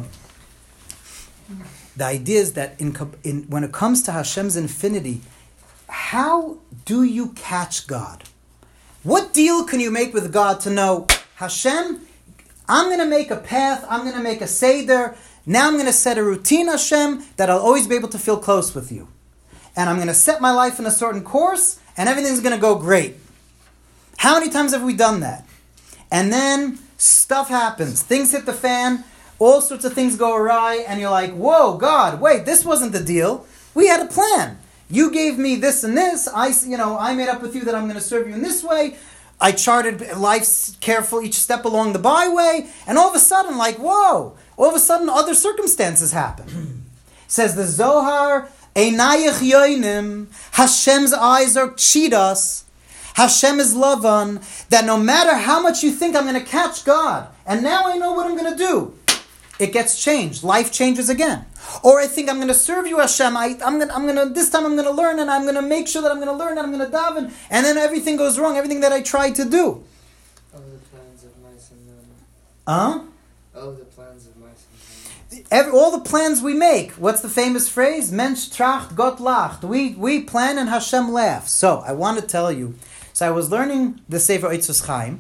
the idea is that in, in when it comes to Hashem's infinity, how do you catch God? What deal can you make with God to know, Hashem, I'm going to make a path, I'm going to make a seder, now I'm going to set a routine, Hashem, that I'll always be able to feel close with you. And I'm going to set my life in a certain course, and everything's going to go great. How many times have we done that? And then stuff happens, things hit the fan, all sorts of things go awry, and you're like, whoa, God, wait, this wasn't the deal. We had a plan. You gave me this and this. I, you know, I made up with you that I'm going to serve you in this way. I charted life's careful each step along the byway, and all of a sudden, like, whoa, all of a sudden other circumstances happen. Says the Zohar, Einayach yoinim, Hashem's eyes are cheetahs. Hashem is Lavan, that no matter how much you think I'm going to catch God, and now I know what I'm going to do, it gets changed. Life changes again. Or I think I'm going to serve you, Hashem. I, I'm going, I'm going to, this time I'm going to learn, and I'm going to make sure that I'm going to learn, and I'm going to daven, and then everything goes wrong, everything that I tried to do. Oh, the plans of mice and men. Huh? Oh, the plans of mice and men. Every, all the plans we make. What's the famous phrase? Mensch tracht, Gott lacht. We, we plan and Hashem laughs. So, I want to tell you. So, I was learning the Sefer Eitzos Chaim,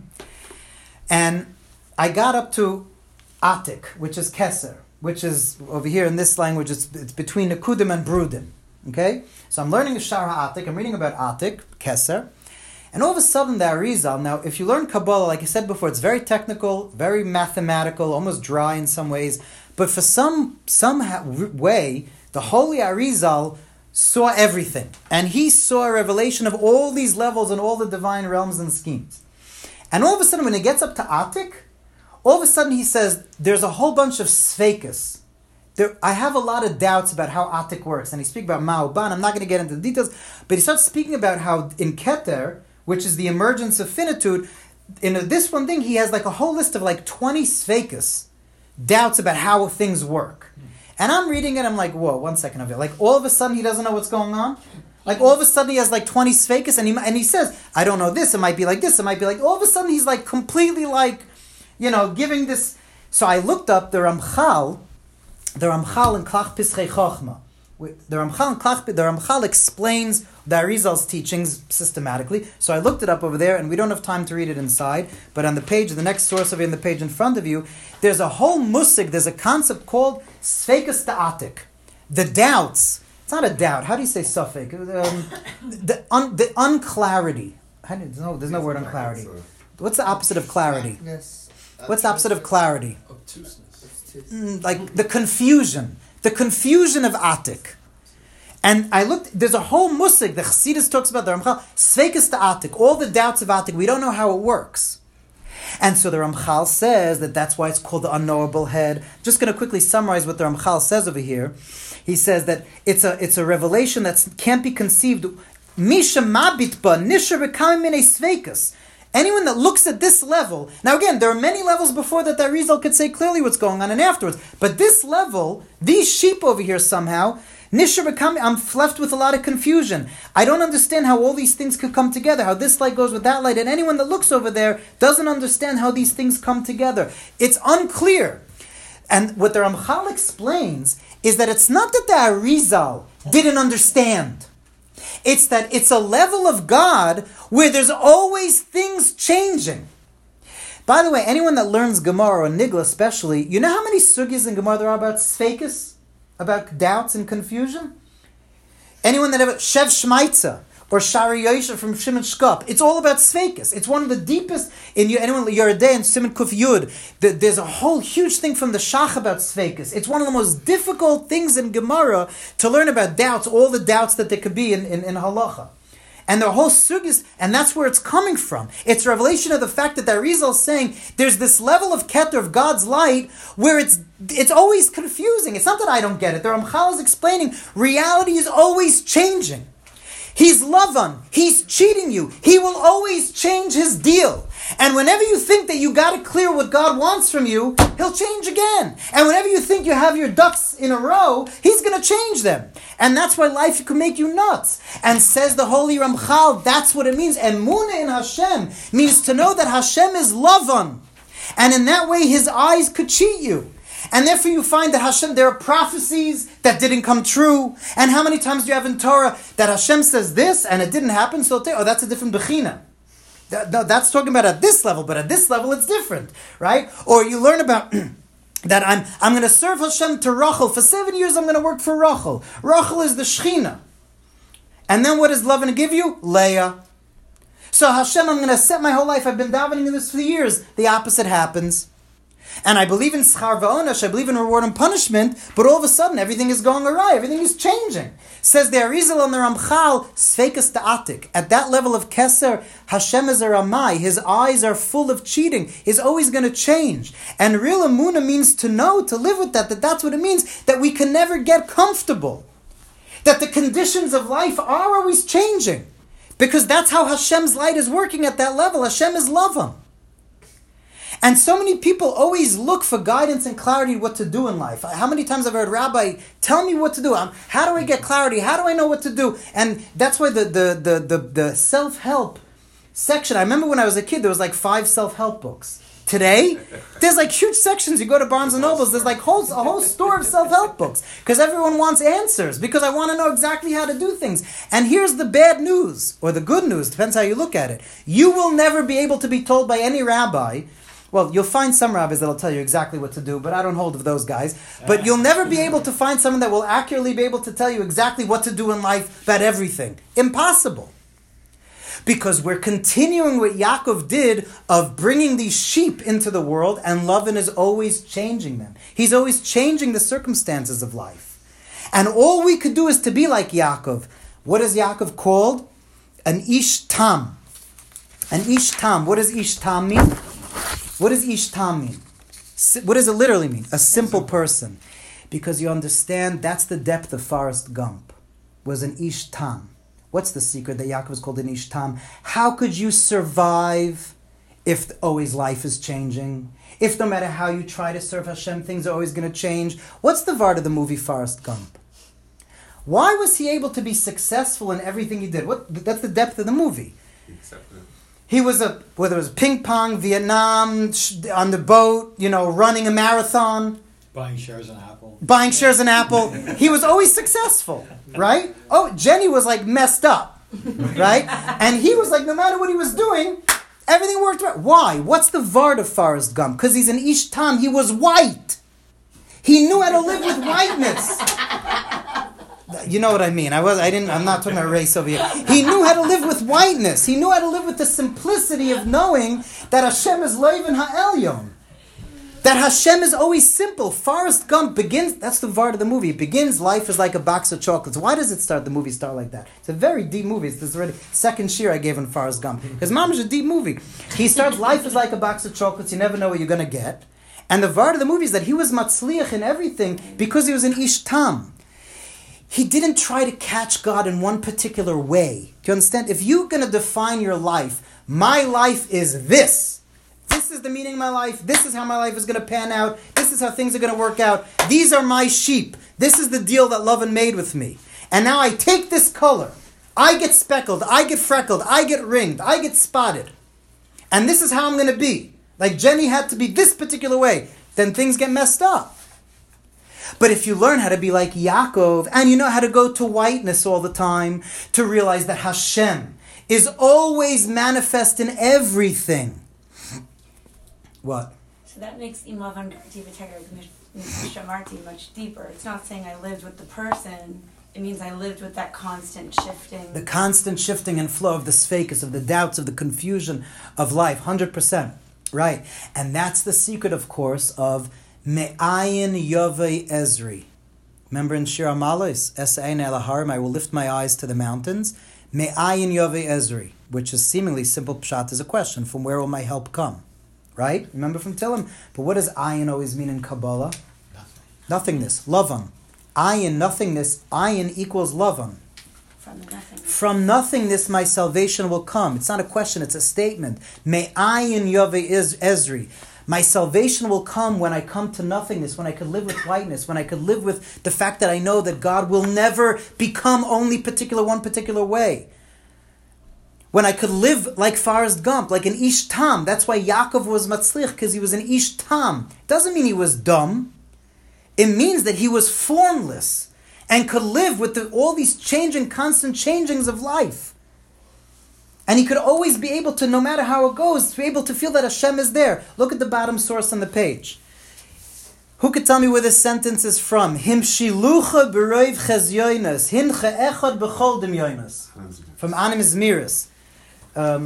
and I got up to Atik, which is Keser, which is, over here in this language, it's, it's between Nekudim and Brudim. Okay? So I'm learning the Shar HaAtik, I'm reading about Atik, Keser, and all of a sudden the Arizal, now if you learn Kabbalah, like I said before, it's very technical, very mathematical, almost dry in some ways, but for some, some ha- way, the Holy Arizal saw everything, and he saw a revelation of all these levels and all the divine realms and schemes. And all of a sudden when he gets up to Atik, all of a sudden he says, there's a whole bunch of sfekas. There, I have a lot of doubts about how Atik works. And he speaks about Ma'uban. I'm not going to get into the details. But he starts speaking about how in Keter, which is the emergence of finitude, in this one thing, he has like a whole list of like twenty sfekas, doubts about how things work. And I'm reading it, I'm like, whoa, one second of it. Like all of a sudden he doesn't know what's going on. Like all of a sudden he has like twenty sfekas, and he, and he says, I don't know this, it might be like this, it might be like, all of a sudden he's like completely like, you know, giving this. So I looked up the Ramchal, the Ramchal in Klach Pischei Chochma. The Ramchal in Klach, the Ramchal explains the Arizal's teachings systematically. So I looked it up over there, and we don't have time to read it inside. But on the page, the next source of it in the page in front of you, there's a whole musig. There's a concept called Sfekas Ta'atik, the doubts. It's not a doubt. How do you say suffix? Um, the un, the unclarity. How do you, no, there's no word unclarity. What's the opposite of clarity? What's the opposite of clarity? Obtuseness. Mm, like the confusion. The confusion of Atik. And I looked, there's a whole musig, the Chassidus talks about the Ramchal, Sveikas to Atik, all the doubts of Atik, we don't know how it works. And so the Ramchal says that that's why it's called the unknowable head. Just going to quickly summarize what the Ramchal says over here. He says that it's a it's a revelation that can't be conceived. Misha mabitba nisha rekamine sveikas. Anyone that looks at this level, now again, there are many levels before that the Arizal could say clearly what's going on and afterwards. But this level, these sheep over here somehow, Nisha Rekami, I'm left with a lot of confusion. I don't understand how all these things could come together, how this light goes with that light, and anyone that looks over there doesn't understand how these things come together. It's unclear. And what the Ramchal explains is that it's not that the Arizal didn't understand. It's that it's a level of God where there's always things changing. By the way, anyone that learns Gemara, or Nigla especially, you know how many sugyas in Gemara there are about sfekas? About doubts and confusion? Anyone that ever, Shev Shmaitza, or Shari Yosha from Shimon Shkop, it's all about sfekas. It's one of the deepest, in anyone, Yeridei and Simon Kuf Yud, the, there's a whole huge thing from the Shach about sfekas. It's one of the most difficult things in Gemara to learn about doubts, all the doubts that there could be in, in, in halacha. And the whole sugis, and that's where it's coming from. It's a revelation of the fact that the Arizal is saying there's this level of keter of God's light where it's it's always confusing. It's not that I don't get it. The Ramchal is explaining reality is always changing. He's Lavan. He's cheating you. He will always change his deal. And whenever you think that you got to clear what God wants from you, he'll change again. And whenever you think you have your ducks in a row, he's going to change them. And that's why life can make you nuts. And says the Holy Ramchal, that's what it means. Emunah in Hashem means to know that Hashem is Lavan. And in that way, his eyes could cheat you. And therefore you find that Hashem, there are prophecies that didn't come true. And how many times do you have in Torah that Hashem says this and it didn't happen? So, oh, that's a different Bechina. That, no, that's talking about at this level, but at this level it's different, right? Or you learn about that I'm I'm going to serve Hashem to Rachel. For seven years I'm going to work for Rachel. Rachel is the Shechina. And then what is love going to give you? Leah. So Hashem, I'm going to set my whole life. I've been davening in this for years. The opposite happens. And I believe in schar va'onash, I believe in reward and punishment, but all of a sudden everything is going awry, everything is changing. Says the Arizal and the Ramchal, Sfeikas ta'atik. At that level of Keser, Hashem is a Ramai, his eyes are full of cheating, he's always going to change. And real Emunah means to know, to live with that, that that's what it means, that we can never get comfortable. That the conditions of life are always changing. Because that's how Hashem's light is working at that level. Hashem is Lavam. And so many people always look for guidance and clarity what to do in life. How many times I've heard, Rabbi, tell me what to do. Um, how do I get clarity? How do I know what to do? And that's why the, the, the, the, the self-help section, I remember when I was a kid, there was like five self-help books. Today, there's like huge sections. You go to Barnes and Nobles, there's like whole, a whole store of self-help books. Because everyone wants answers. Because I want to know exactly how to do things. And here's the bad news, or the good news, depends how you look at it. You will never be able to be told by any rabbi. Well, you'll find some rabbis that'll tell you exactly what to do, but I don't hold of those guys. But you'll never be able to find someone that will accurately be able to tell you exactly what to do in life about everything. Impossible. Because we're continuing what Yaakov did of bringing these sheep into the world, and Lavan is always changing them. He's always changing the circumstances of life. And all we could do is to be like Yaakov. What is Yaakov called? An Ish Tam. An Ish Tam. What does Ish Tam mean? What does Ish Tam mean? What does it literally mean? A simple person. Because you understand, that's the depth of Forrest Gump. Was an Ish Tam. What's the secret that Yaakov is called an Ish Tam? How could you survive if always life is changing? If no matter how you try to serve Hashem, things are always going to change? What's the vart of the movie Forrest Gump? Why was he able to be successful in everything he did? What? That's the depth of the movie. Accepted. He was a, whether it was ping pong, Vietnam, on the boat, you know, running a marathon. Buying shares in Apple. Buying shares in Apple. He was always successful, right? Oh, Jenny was like messed up, right? And he was like, no matter what he was doing, everything worked right. Why? What's the vart of Forrest Gump? Because he's an Ish Tam. He was white. He knew how to live with whiteness. You know what I mean. I was. I didn't. I'm not talking about race over here. He knew how to live with whiteness. He knew how to live with the simplicity of knowing that Hashem is Leiv and Ha'elyon. That Hashem is always simple. Forrest Gump begins. That's the vart of the movie. It begins. Life is like a box of chocolates. Why does it start? The movie start like that. It's a very deep movie. It's this already second shir I gave in Forrest Gump. Because Mom is a deep movie. He starts. Life is like a box of chocolates. You never know what you're gonna get. And the vart of the movie is that he was matzliach in everything because he was an Ish Tam. He didn't try to catch God in one particular way. Do you understand? If you're going to define your life, my life is this. This is the meaning of my life. This is how my life is going to pan out. This is how things are going to work out. These are my sheep. This is the deal that Lavan made with me. And now I take this color. I get speckled. I get freckled. I get ringed. I get spotted. And this is how I'm going to be. Like Jenny had to be this particular way. Then things get messed up. But if you learn how to be like Yaakov, and you know how to go to whiteness all the time, to realize that Hashem is always manifest in everything. What? So that makes Imav and Garti Shamarti much deeper. It's not saying I lived with the person, it means I lived with that constant shifting. The constant shifting and flow of the sfekas, of the doubts, of the confusion of life, one hundred percent. Right. And that's the secret, of course, of Me'ayin Yovei Ezri. Remember in Shir Amalos, Esa'ein el Harim, I will lift my eyes to the mountains. Me'ayin Yovei Ezri, which is seemingly simple pshat as a question. From where will my help come? Right? Remember from Tillim. But what does ayin always mean in Kabbalah? Nothing. Nothingness. Lavan. Ayin, nothingness. Ayin equals lavan. From nothingness. From nothingness my salvation will come. It's not a question, it's a statement. Me'ayin Yovei Ezri. My salvation will come when I come to nothingness, when I could live with whiteness, when I could live with the fact that I know that God will never become only particular one particular way. When I could live like Forrest Gump, like an Ish Tam. That's why Yaakov was matzlich, because he was an Ish Tam. Doesn't mean he was dumb. It means that he was formless and could live with the, all these changing, constant changings of life. And he could always be able to, no matter how it goes, to be able to feel that Hashem is there. Look at the bottom source on the page. Who could tell me where this sentence is from? Him shilucha b'roiv chezyoinas, hincha echad b'chol demyoinas. From Anim Izmiris. Um,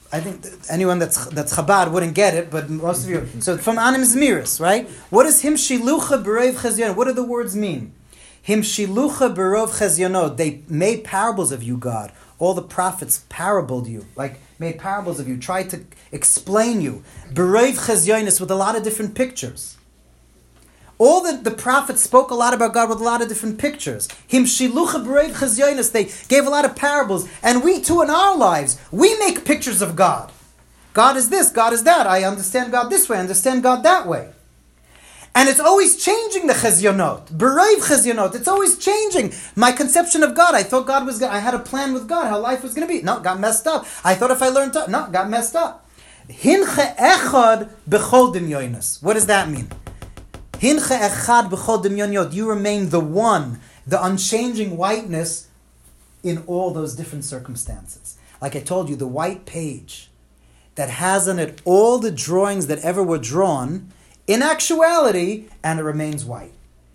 I think th- anyone that's that's Chabad wouldn't get it, but most of you. So from Anim Zmiris, right? What does Him Shilucha B'Reiv Chezionot? What do the words mean? Him Shilucha B'Reiv Chezionot. They made parables of you, God. All the prophets parabled you, like made parables of you, tried to explain you. B'Reiv Chezionot with a lot of different pictures. All the, the prophets spoke a lot about God with a lot of different pictures. Him shilucha b'reiv chazyonis. They gave a lot of parables. And we too in our lives, we make pictures of God. God is this, God is that. I understand God this way, I understand God that way. And it's always changing the chazyonot. B'reiv chazyonot. It's always changing. My conception of God. I thought God was, I had a plan with God, how life was going to be. No, got messed up. I thought if I learned to, no, got messed up. Hinche echad b'chol dimyonis. What does that mean? Hinche echad b'chol dimyonyot. You remain the one, the unchanging whiteness in all those different circumstances. Like I told you, the white page that has on it all the drawings that ever were drawn, in actuality, and it remains white.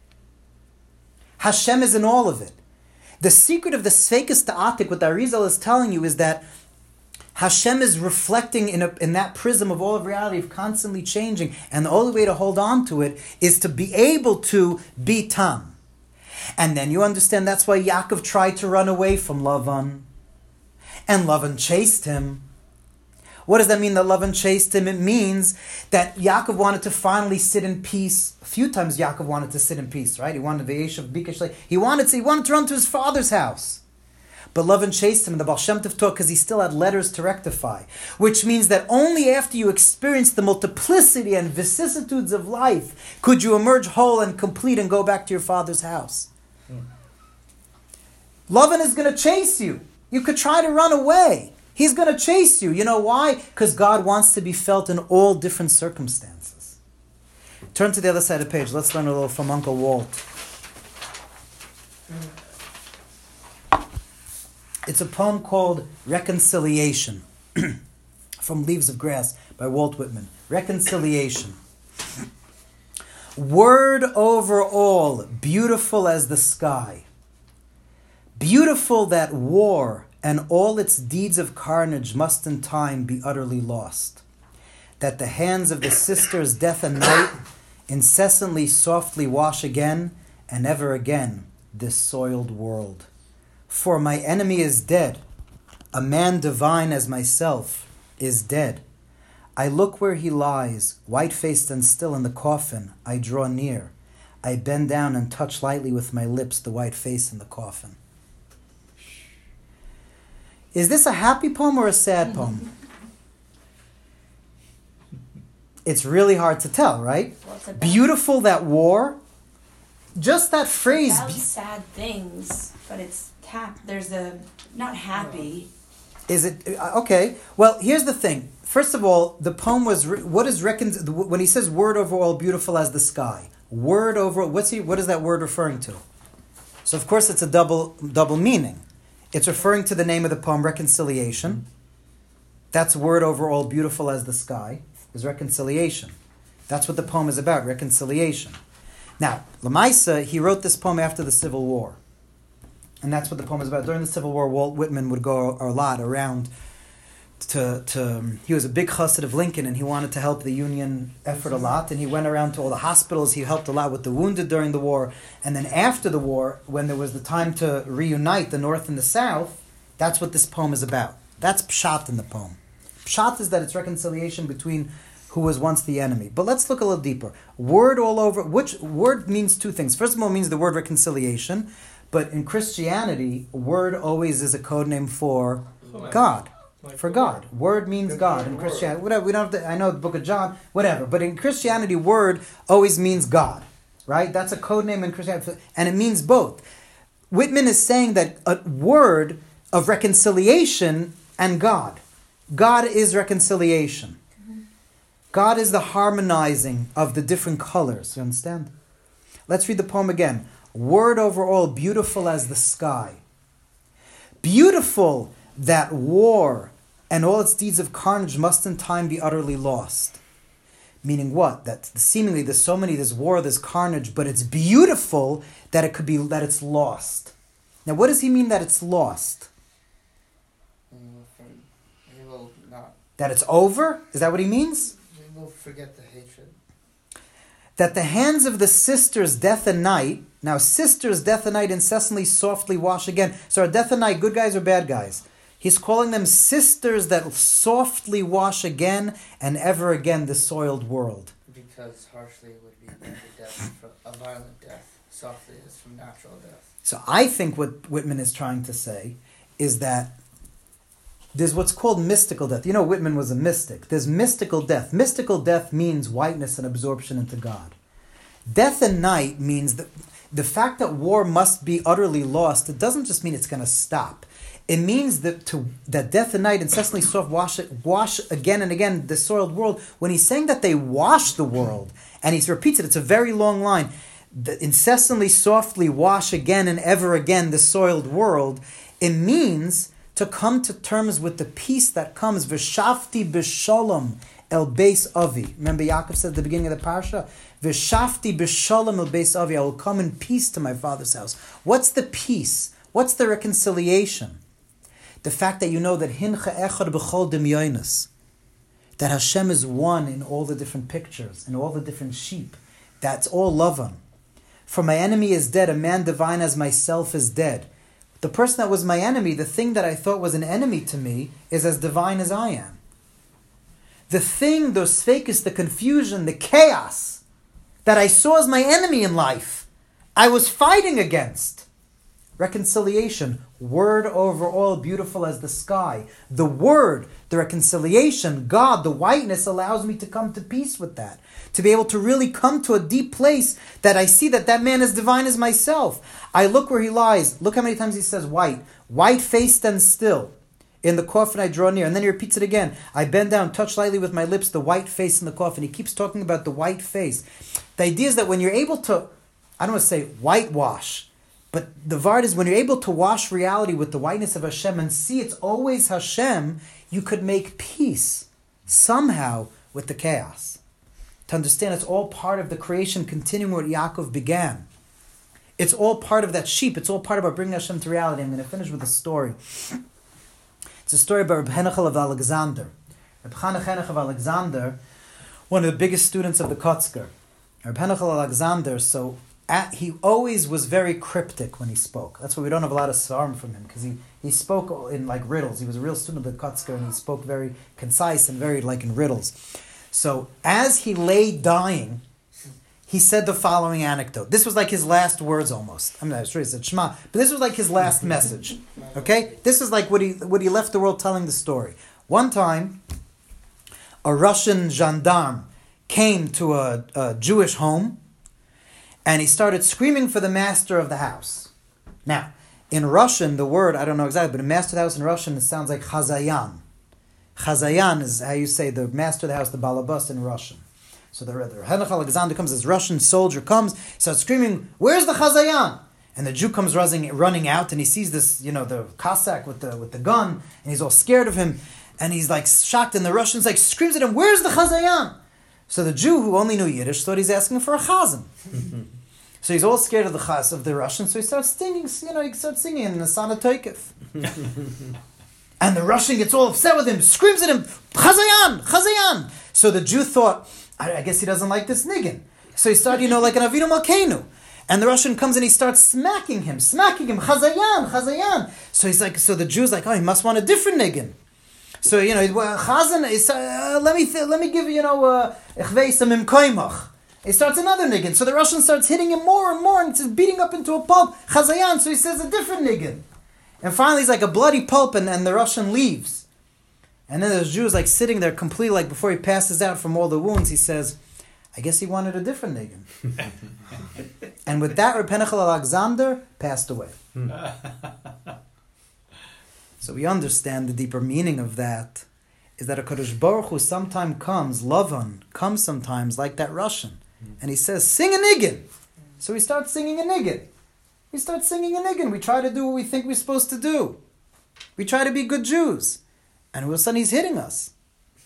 Hashem is in all of it. The secret of the Sfeikis Ta'atik, what the Arizal is telling you, is that Hashem is reflecting in, a, in that prism of all of reality, of constantly changing, and the only way to hold on to it is to be able to be Tam. And then you understand that's why Yaakov tried to run away from Lavan, and Lavan chased him. What does that mean that Lavan chased him? It means that Yaakov wanted to finally sit in peace. A few times Yaakov wanted to sit in peace, right? He wanted V'yeshav Bikesh. He wanted to, he wanted to run to his father's house. But Lavan chased him, and the Baal Shem Tov taught because he still had letters to rectify. Which means that only after you experience the multiplicity and vicissitudes of life could you emerge whole and complete and go back to your father's house. Hmm. Lavan is going to chase you. You could try to run away. He's going to chase you. You know why? Because God wants to be felt in all different circumstances. Turn to the other side of the page. Let's learn a little from Uncle Walt. It's a poem called Reconciliation from Leaves of Grass by Walt Whitman. Reconciliation. Word over all, beautiful as the sky. Beautiful that war and all its deeds of carnage must in time be utterly lost. That the hands of the sisters death and night incessantly softly wash again and ever again this soiled world. For my enemy is dead, a man divine as myself is dead. I look where he lies, white-faced and still in the coffin. I draw near. I bend down and touch lightly with my lips the white face in the coffin. Is this a happy poem or a sad poem? It's really hard to tell, right? Beautiful that war. Just that phrase. About sad things, but it's tap. There's a not happy. Is it okay? Well, here's the thing. First of all, the poem was what is recon when he says "word over all, beautiful as the sky." Word over what's he? What is that word referring to? So of course it's a double double meaning. It's referring to the name of the poem, Reconciliation. That's word over all, beautiful as the sky, is reconciliation. That's what the poem is about, reconciliation. Now, Lamaisa, he wrote this poem after the Civil War. And that's what the poem is about. During the Civil War, Walt Whitman would go a lot around to, to he was a big chassid of Lincoln, and he wanted to help the Union effort a lot, and he went around to all the hospitals. He helped a lot with the wounded during the war, and then after the war, when there was the time to reunite the North and the South, that's what this poem is about. That's pshat in the poem. Pshat is that it's reconciliation between who was once the enemy. But let's look a little deeper. Word all over, which word means two things. First of all, it means the word reconciliation, but in Christianity, word always is a code name for God. Like for God. Word means God in Christianity. Whatever, we don't have to, I know the book of John, whatever. But in Christianity, word always means God. Right? That's a code name in Christianity. And it means both. Whitman is saying that a word of reconciliation and God. God is reconciliation. God is the harmonizing of the different colors. You understand? Let's read the poem again. Word over all, beautiful as the sky. Beautiful that war and all its deeds of carnage must in time be utterly lost. Meaning what? That seemingly there's so many, there's war, there's carnage, but it's beautiful that it could be, that it's lost. Now what does he mean that it's lost? He will not That it's over? Is that what he means? We will forget the hatred. That the hands of the sisters, death and night, now sisters, death and night, incessantly, softly wash again. So are death and night good guys or bad guys? He's calling them sisters that softly wash again and ever again the soiled world. Because harshly it would be better death, for a violent death. Softly is from natural death. So I think what Whitman is trying to say is that there's what's called mystical death. You know, Whitman was a mystic. There's mystical death. Mystical death means whiteness and absorption into God. Death and night means that the fact that war must be utterly lost, it doesn't just mean it's going to stop. It means that to that death and night incessantly soft wash it, wash again and again the soiled world. When he's saying that they wash the world, and he repeats it, it's a very long line. The incessantly softly wash again and ever again the soiled world. It means to come to terms with the peace that comes. V'shafti b'shalom el beis avi. Remember Yaakov said at the beginning of the parsha, V'shafti b'shalom el beis avi. I will come in peace to my father's house. What's the peace? What's the reconciliation? The fact that you know that hincha echad b'chol demyonos, that Hashem is one in all the different pictures, in all the different sheep. That's all Lavan. For my enemy is dead, a man divine as myself is dead. The person that was my enemy, the thing that I thought was an enemy to me, is as divine as I am. The thing, the sfekis, the confusion, the chaos that I saw as my enemy in life, I was fighting against. Reconciliation, word over all, beautiful as the sky. The word, the reconciliation, God, the whiteness allows me to come to peace with that. To be able to really come to a deep place that I see that that man is divine as myself. I look where he lies. Look how many times he says white. White-faced and still. In the coffin I draw near. And then he repeats it again. I bend down, touch lightly with my lips the white face in the coffin. He keeps talking about the white face. The idea is that when you're able to, I don't want to say whitewash, but the vard is when you're able to wash reality with the whiteness of Hashem and see it's always Hashem, you could make peace somehow with the chaos. To understand it's all part of the creation continuing what Yaakov began. It's all part of that sheep. It's all part about bringing Hashem to reality. I'm going to finish with a story. It's a story about Reb Henechel of Alexander. Reb Henechel of Alexander, one of the biggest students of the Kotzker. Reb Henechel of Alexander, so at, he always was very cryptic when he spoke. That's why we don't have a lot of svarim from him, because he, he spoke in like riddles. He was a real student of the Kotzker, and he spoke very concise and very like in riddles. So as he lay dying, he said the following anecdote. This was like his last words almost. I'm not sure he said Shema, but this was like his last message. Okay? This is like what he what he left the world telling the story. One time, a Russian gendarme came to a, a Jewish home, and he started screaming for the master of the house. Now, in Russian, the word, I don't know exactly, but a master of the house in Russian, it sounds like chazayan. Chazayan is how you say the master of the house, the balabas in Russian. So the, the Henech Alexander comes, this Russian soldier comes, starts screaming, "Where's the Chazayan?" And the Jew comes running, running out, and he sees this, you know, the Cossack with the with the gun, and he's all scared of him, and he's like shocked, and the Russian's like screams at him, "Where's the Chazayan?" So the Jew, who only knew Yiddish, thought he's asking for a chazan. So he's all scared of the chaz of the Russian, so he starts singing, you know, he starts singing in the Sana Toikif. And the Russian gets all upset with him, screams at him, "Chazayan! Chazayan!" So the Jew thought, I, I guess he doesn't like this niggin. So he started, you know, like an Avinu Malkeinu. And the Russian comes and he starts smacking him, smacking him, "Chazayan! Chazayan!" So he's like, so the Jew's like, oh, he must want a different niggin. So, you know, Chazan, uh, let me th- let me give you, you know, Echveisam im Koimach. He starts another niggin. So the Russian starts hitting him more and more, and it's beating up into a pulp. Chazayan, so he says a different niggin. And finally he's like a bloody pulp, and, and the Russian leaves. And then the Jew is like sitting there completely, like before he passes out from all the wounds, he says, I guess he wanted a different niggin. And with that, Reb Henechel Alexander passed away. So we understand the deeper meaning of that, is that a Kadosh Baruch Hu sometimes comes, Lavan, comes sometimes like that Russian, and he says, sing a niggin. So we start singing a niggin. We start singing a niggin. We try to do what we think we're supposed to do. We try to be good Jews. And all of a sudden he's hitting us.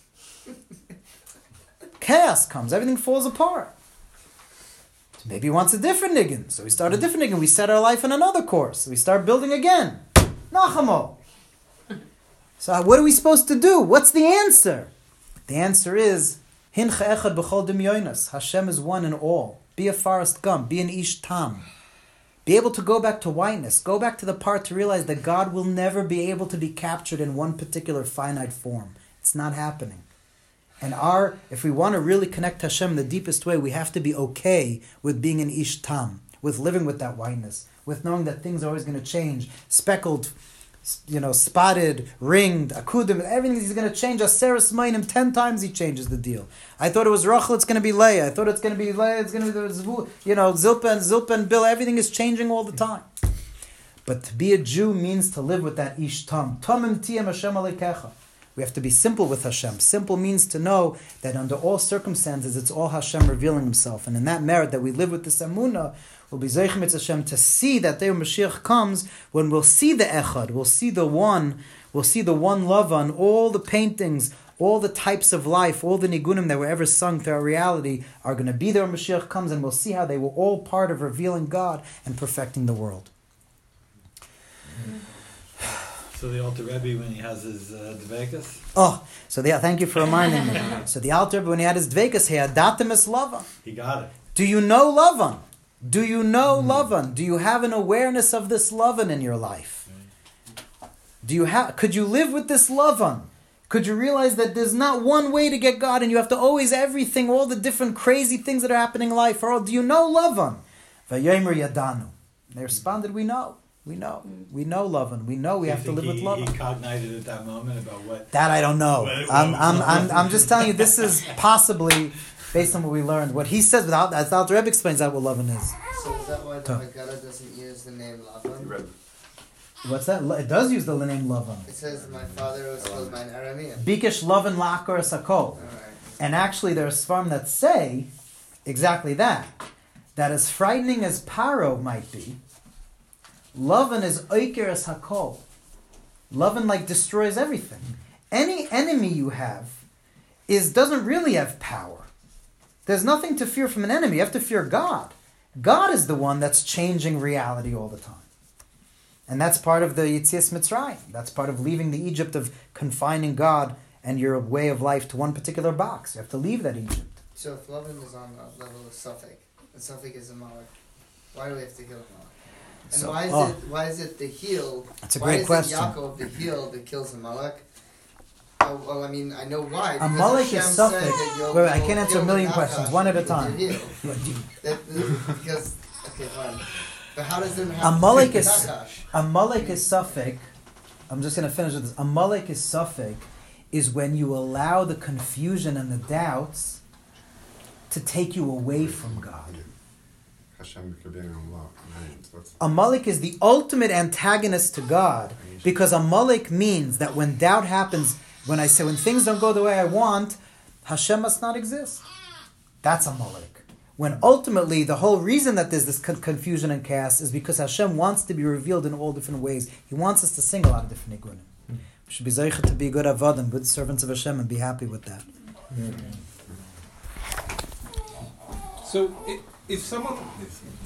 Chaos comes. Everything falls apart. So maybe he wants a different niggin. So we start a different niggin. We set our life on another course. So we start building again. Nachamo. So what are we supposed to do? What's the answer? The answer is, Hincha echad b'chol dimyonos. Hashem is one in all. Be a forest gum. Be an ish tam. Be able to go back to whiteness. Go back to the part to realize that God will never be able to be captured in one particular finite form. It's not happening. And our, if we want to really connect to Hashem in the deepest way, we have to be okay with being an ish tam, with living with that whiteness, with knowing that things are always going to change. Speckled, you know, spotted, ringed, akudim, everything is going to change. Aseres Mainim, ten times he changes the deal. I thought it was Rachel, it's going to be Leah. I thought it's going to be Leah, it's going to be, the, you know, Zilpah and Zilpah and Bill. Everything is changing all the time. But to be a Jew means to live with that ish tam. Tamim tiyem Hashem alekecha. We have to be simple with Hashem. Simple means to know that under all circumstances, it's all Hashem revealing Himself. And in that merit that we live with this emunah, we'll be Zeichem Etz Hashem to see that day when Mashiach comes, when we'll see the Echad, we'll see the one, we'll see the one love on all the paintings, all the types of life, all the nigunim that were ever sung through our reality are going to be there when Mashiach comes, and we'll see how they were all part of revealing God and perfecting the world. So the Alter Rebbe, when he has his uh, dvekas? Oh, so the, thank you for reminding me. So the Alter Rebbe, when he had his dvekas, he had datamis lavan. He got it. Do you know lavan? Do you know lavan? Do you have an awareness of this lavan in your life? Do you have? Could you live with this lavan? Could you realize that there's not one way to get God, and you have to always everything, all the different crazy things that are happening in life? Or do you know lavan? Vayomer yadanu. They responded, we know. We know. We know Lavan. We know we Do you have to think live he, with Lavan. He cognited at that moment about what... That I don't know. What- I'm, what- I'm, I'm, I'm just telling you, this is possibly based on what we learned. What he says, without, as the Alter Rebbe explains out what Lavan is. So is that why the Tough. Haggadah doesn't use the name Lavan? What's that? It does use the name Lavan. It says my father was called by an Aramean. Bikesh Lavan Lakor Sakol. Alright. And actually there are Sfarim that say exactly that. That as frightening as Paro might be, Lavan is Oiker as Hakol. Lavan like destroys everything. Any enemy you have is doesn't really have power. There's nothing to fear from an enemy. You have to fear God. God is the one that's changing reality all the time. And that's part of the Yetzias Mitzrayim. That's part of leaving the Egypt of confining God and your way of life to one particular box. You have to leave that Egypt. So if Lavan is on the level of Suffolk, and Suffolk is a Malach, why do we have to heal Malach? And So- why is oh. it why is it the heel? That's a why great is question. it Yaakov the heel that kills the Malach? Oh, well, I mean, I know why. because Amalek Hashem is said Suffolk. that you'll- Wait, wait, I you'll can't answer kill a the million Nachash questions, one at a with your time. heel. That, because okay, fine. But how does it have Amalek to is Nachash? Amalek is Suffolk. I'm just going to finish with this. Amalek is Suffolk is when you allow the confusion and the doubts to take you away from God. Hashem being unlocked. That's Amalek is the ultimate antagonist to God, because Amalek means that when doubt happens, when I say when things don't go the way I want, Hashem must not exist. That's Amalek. When ultimately the whole reason that there's this con- confusion and chaos is because Hashem wants to be revealed in all different ways. He wants us to sing a lot of different nigunim. We should be zeicha to be good avodim, good servants of Hashem, and be happy with that. So i- if someone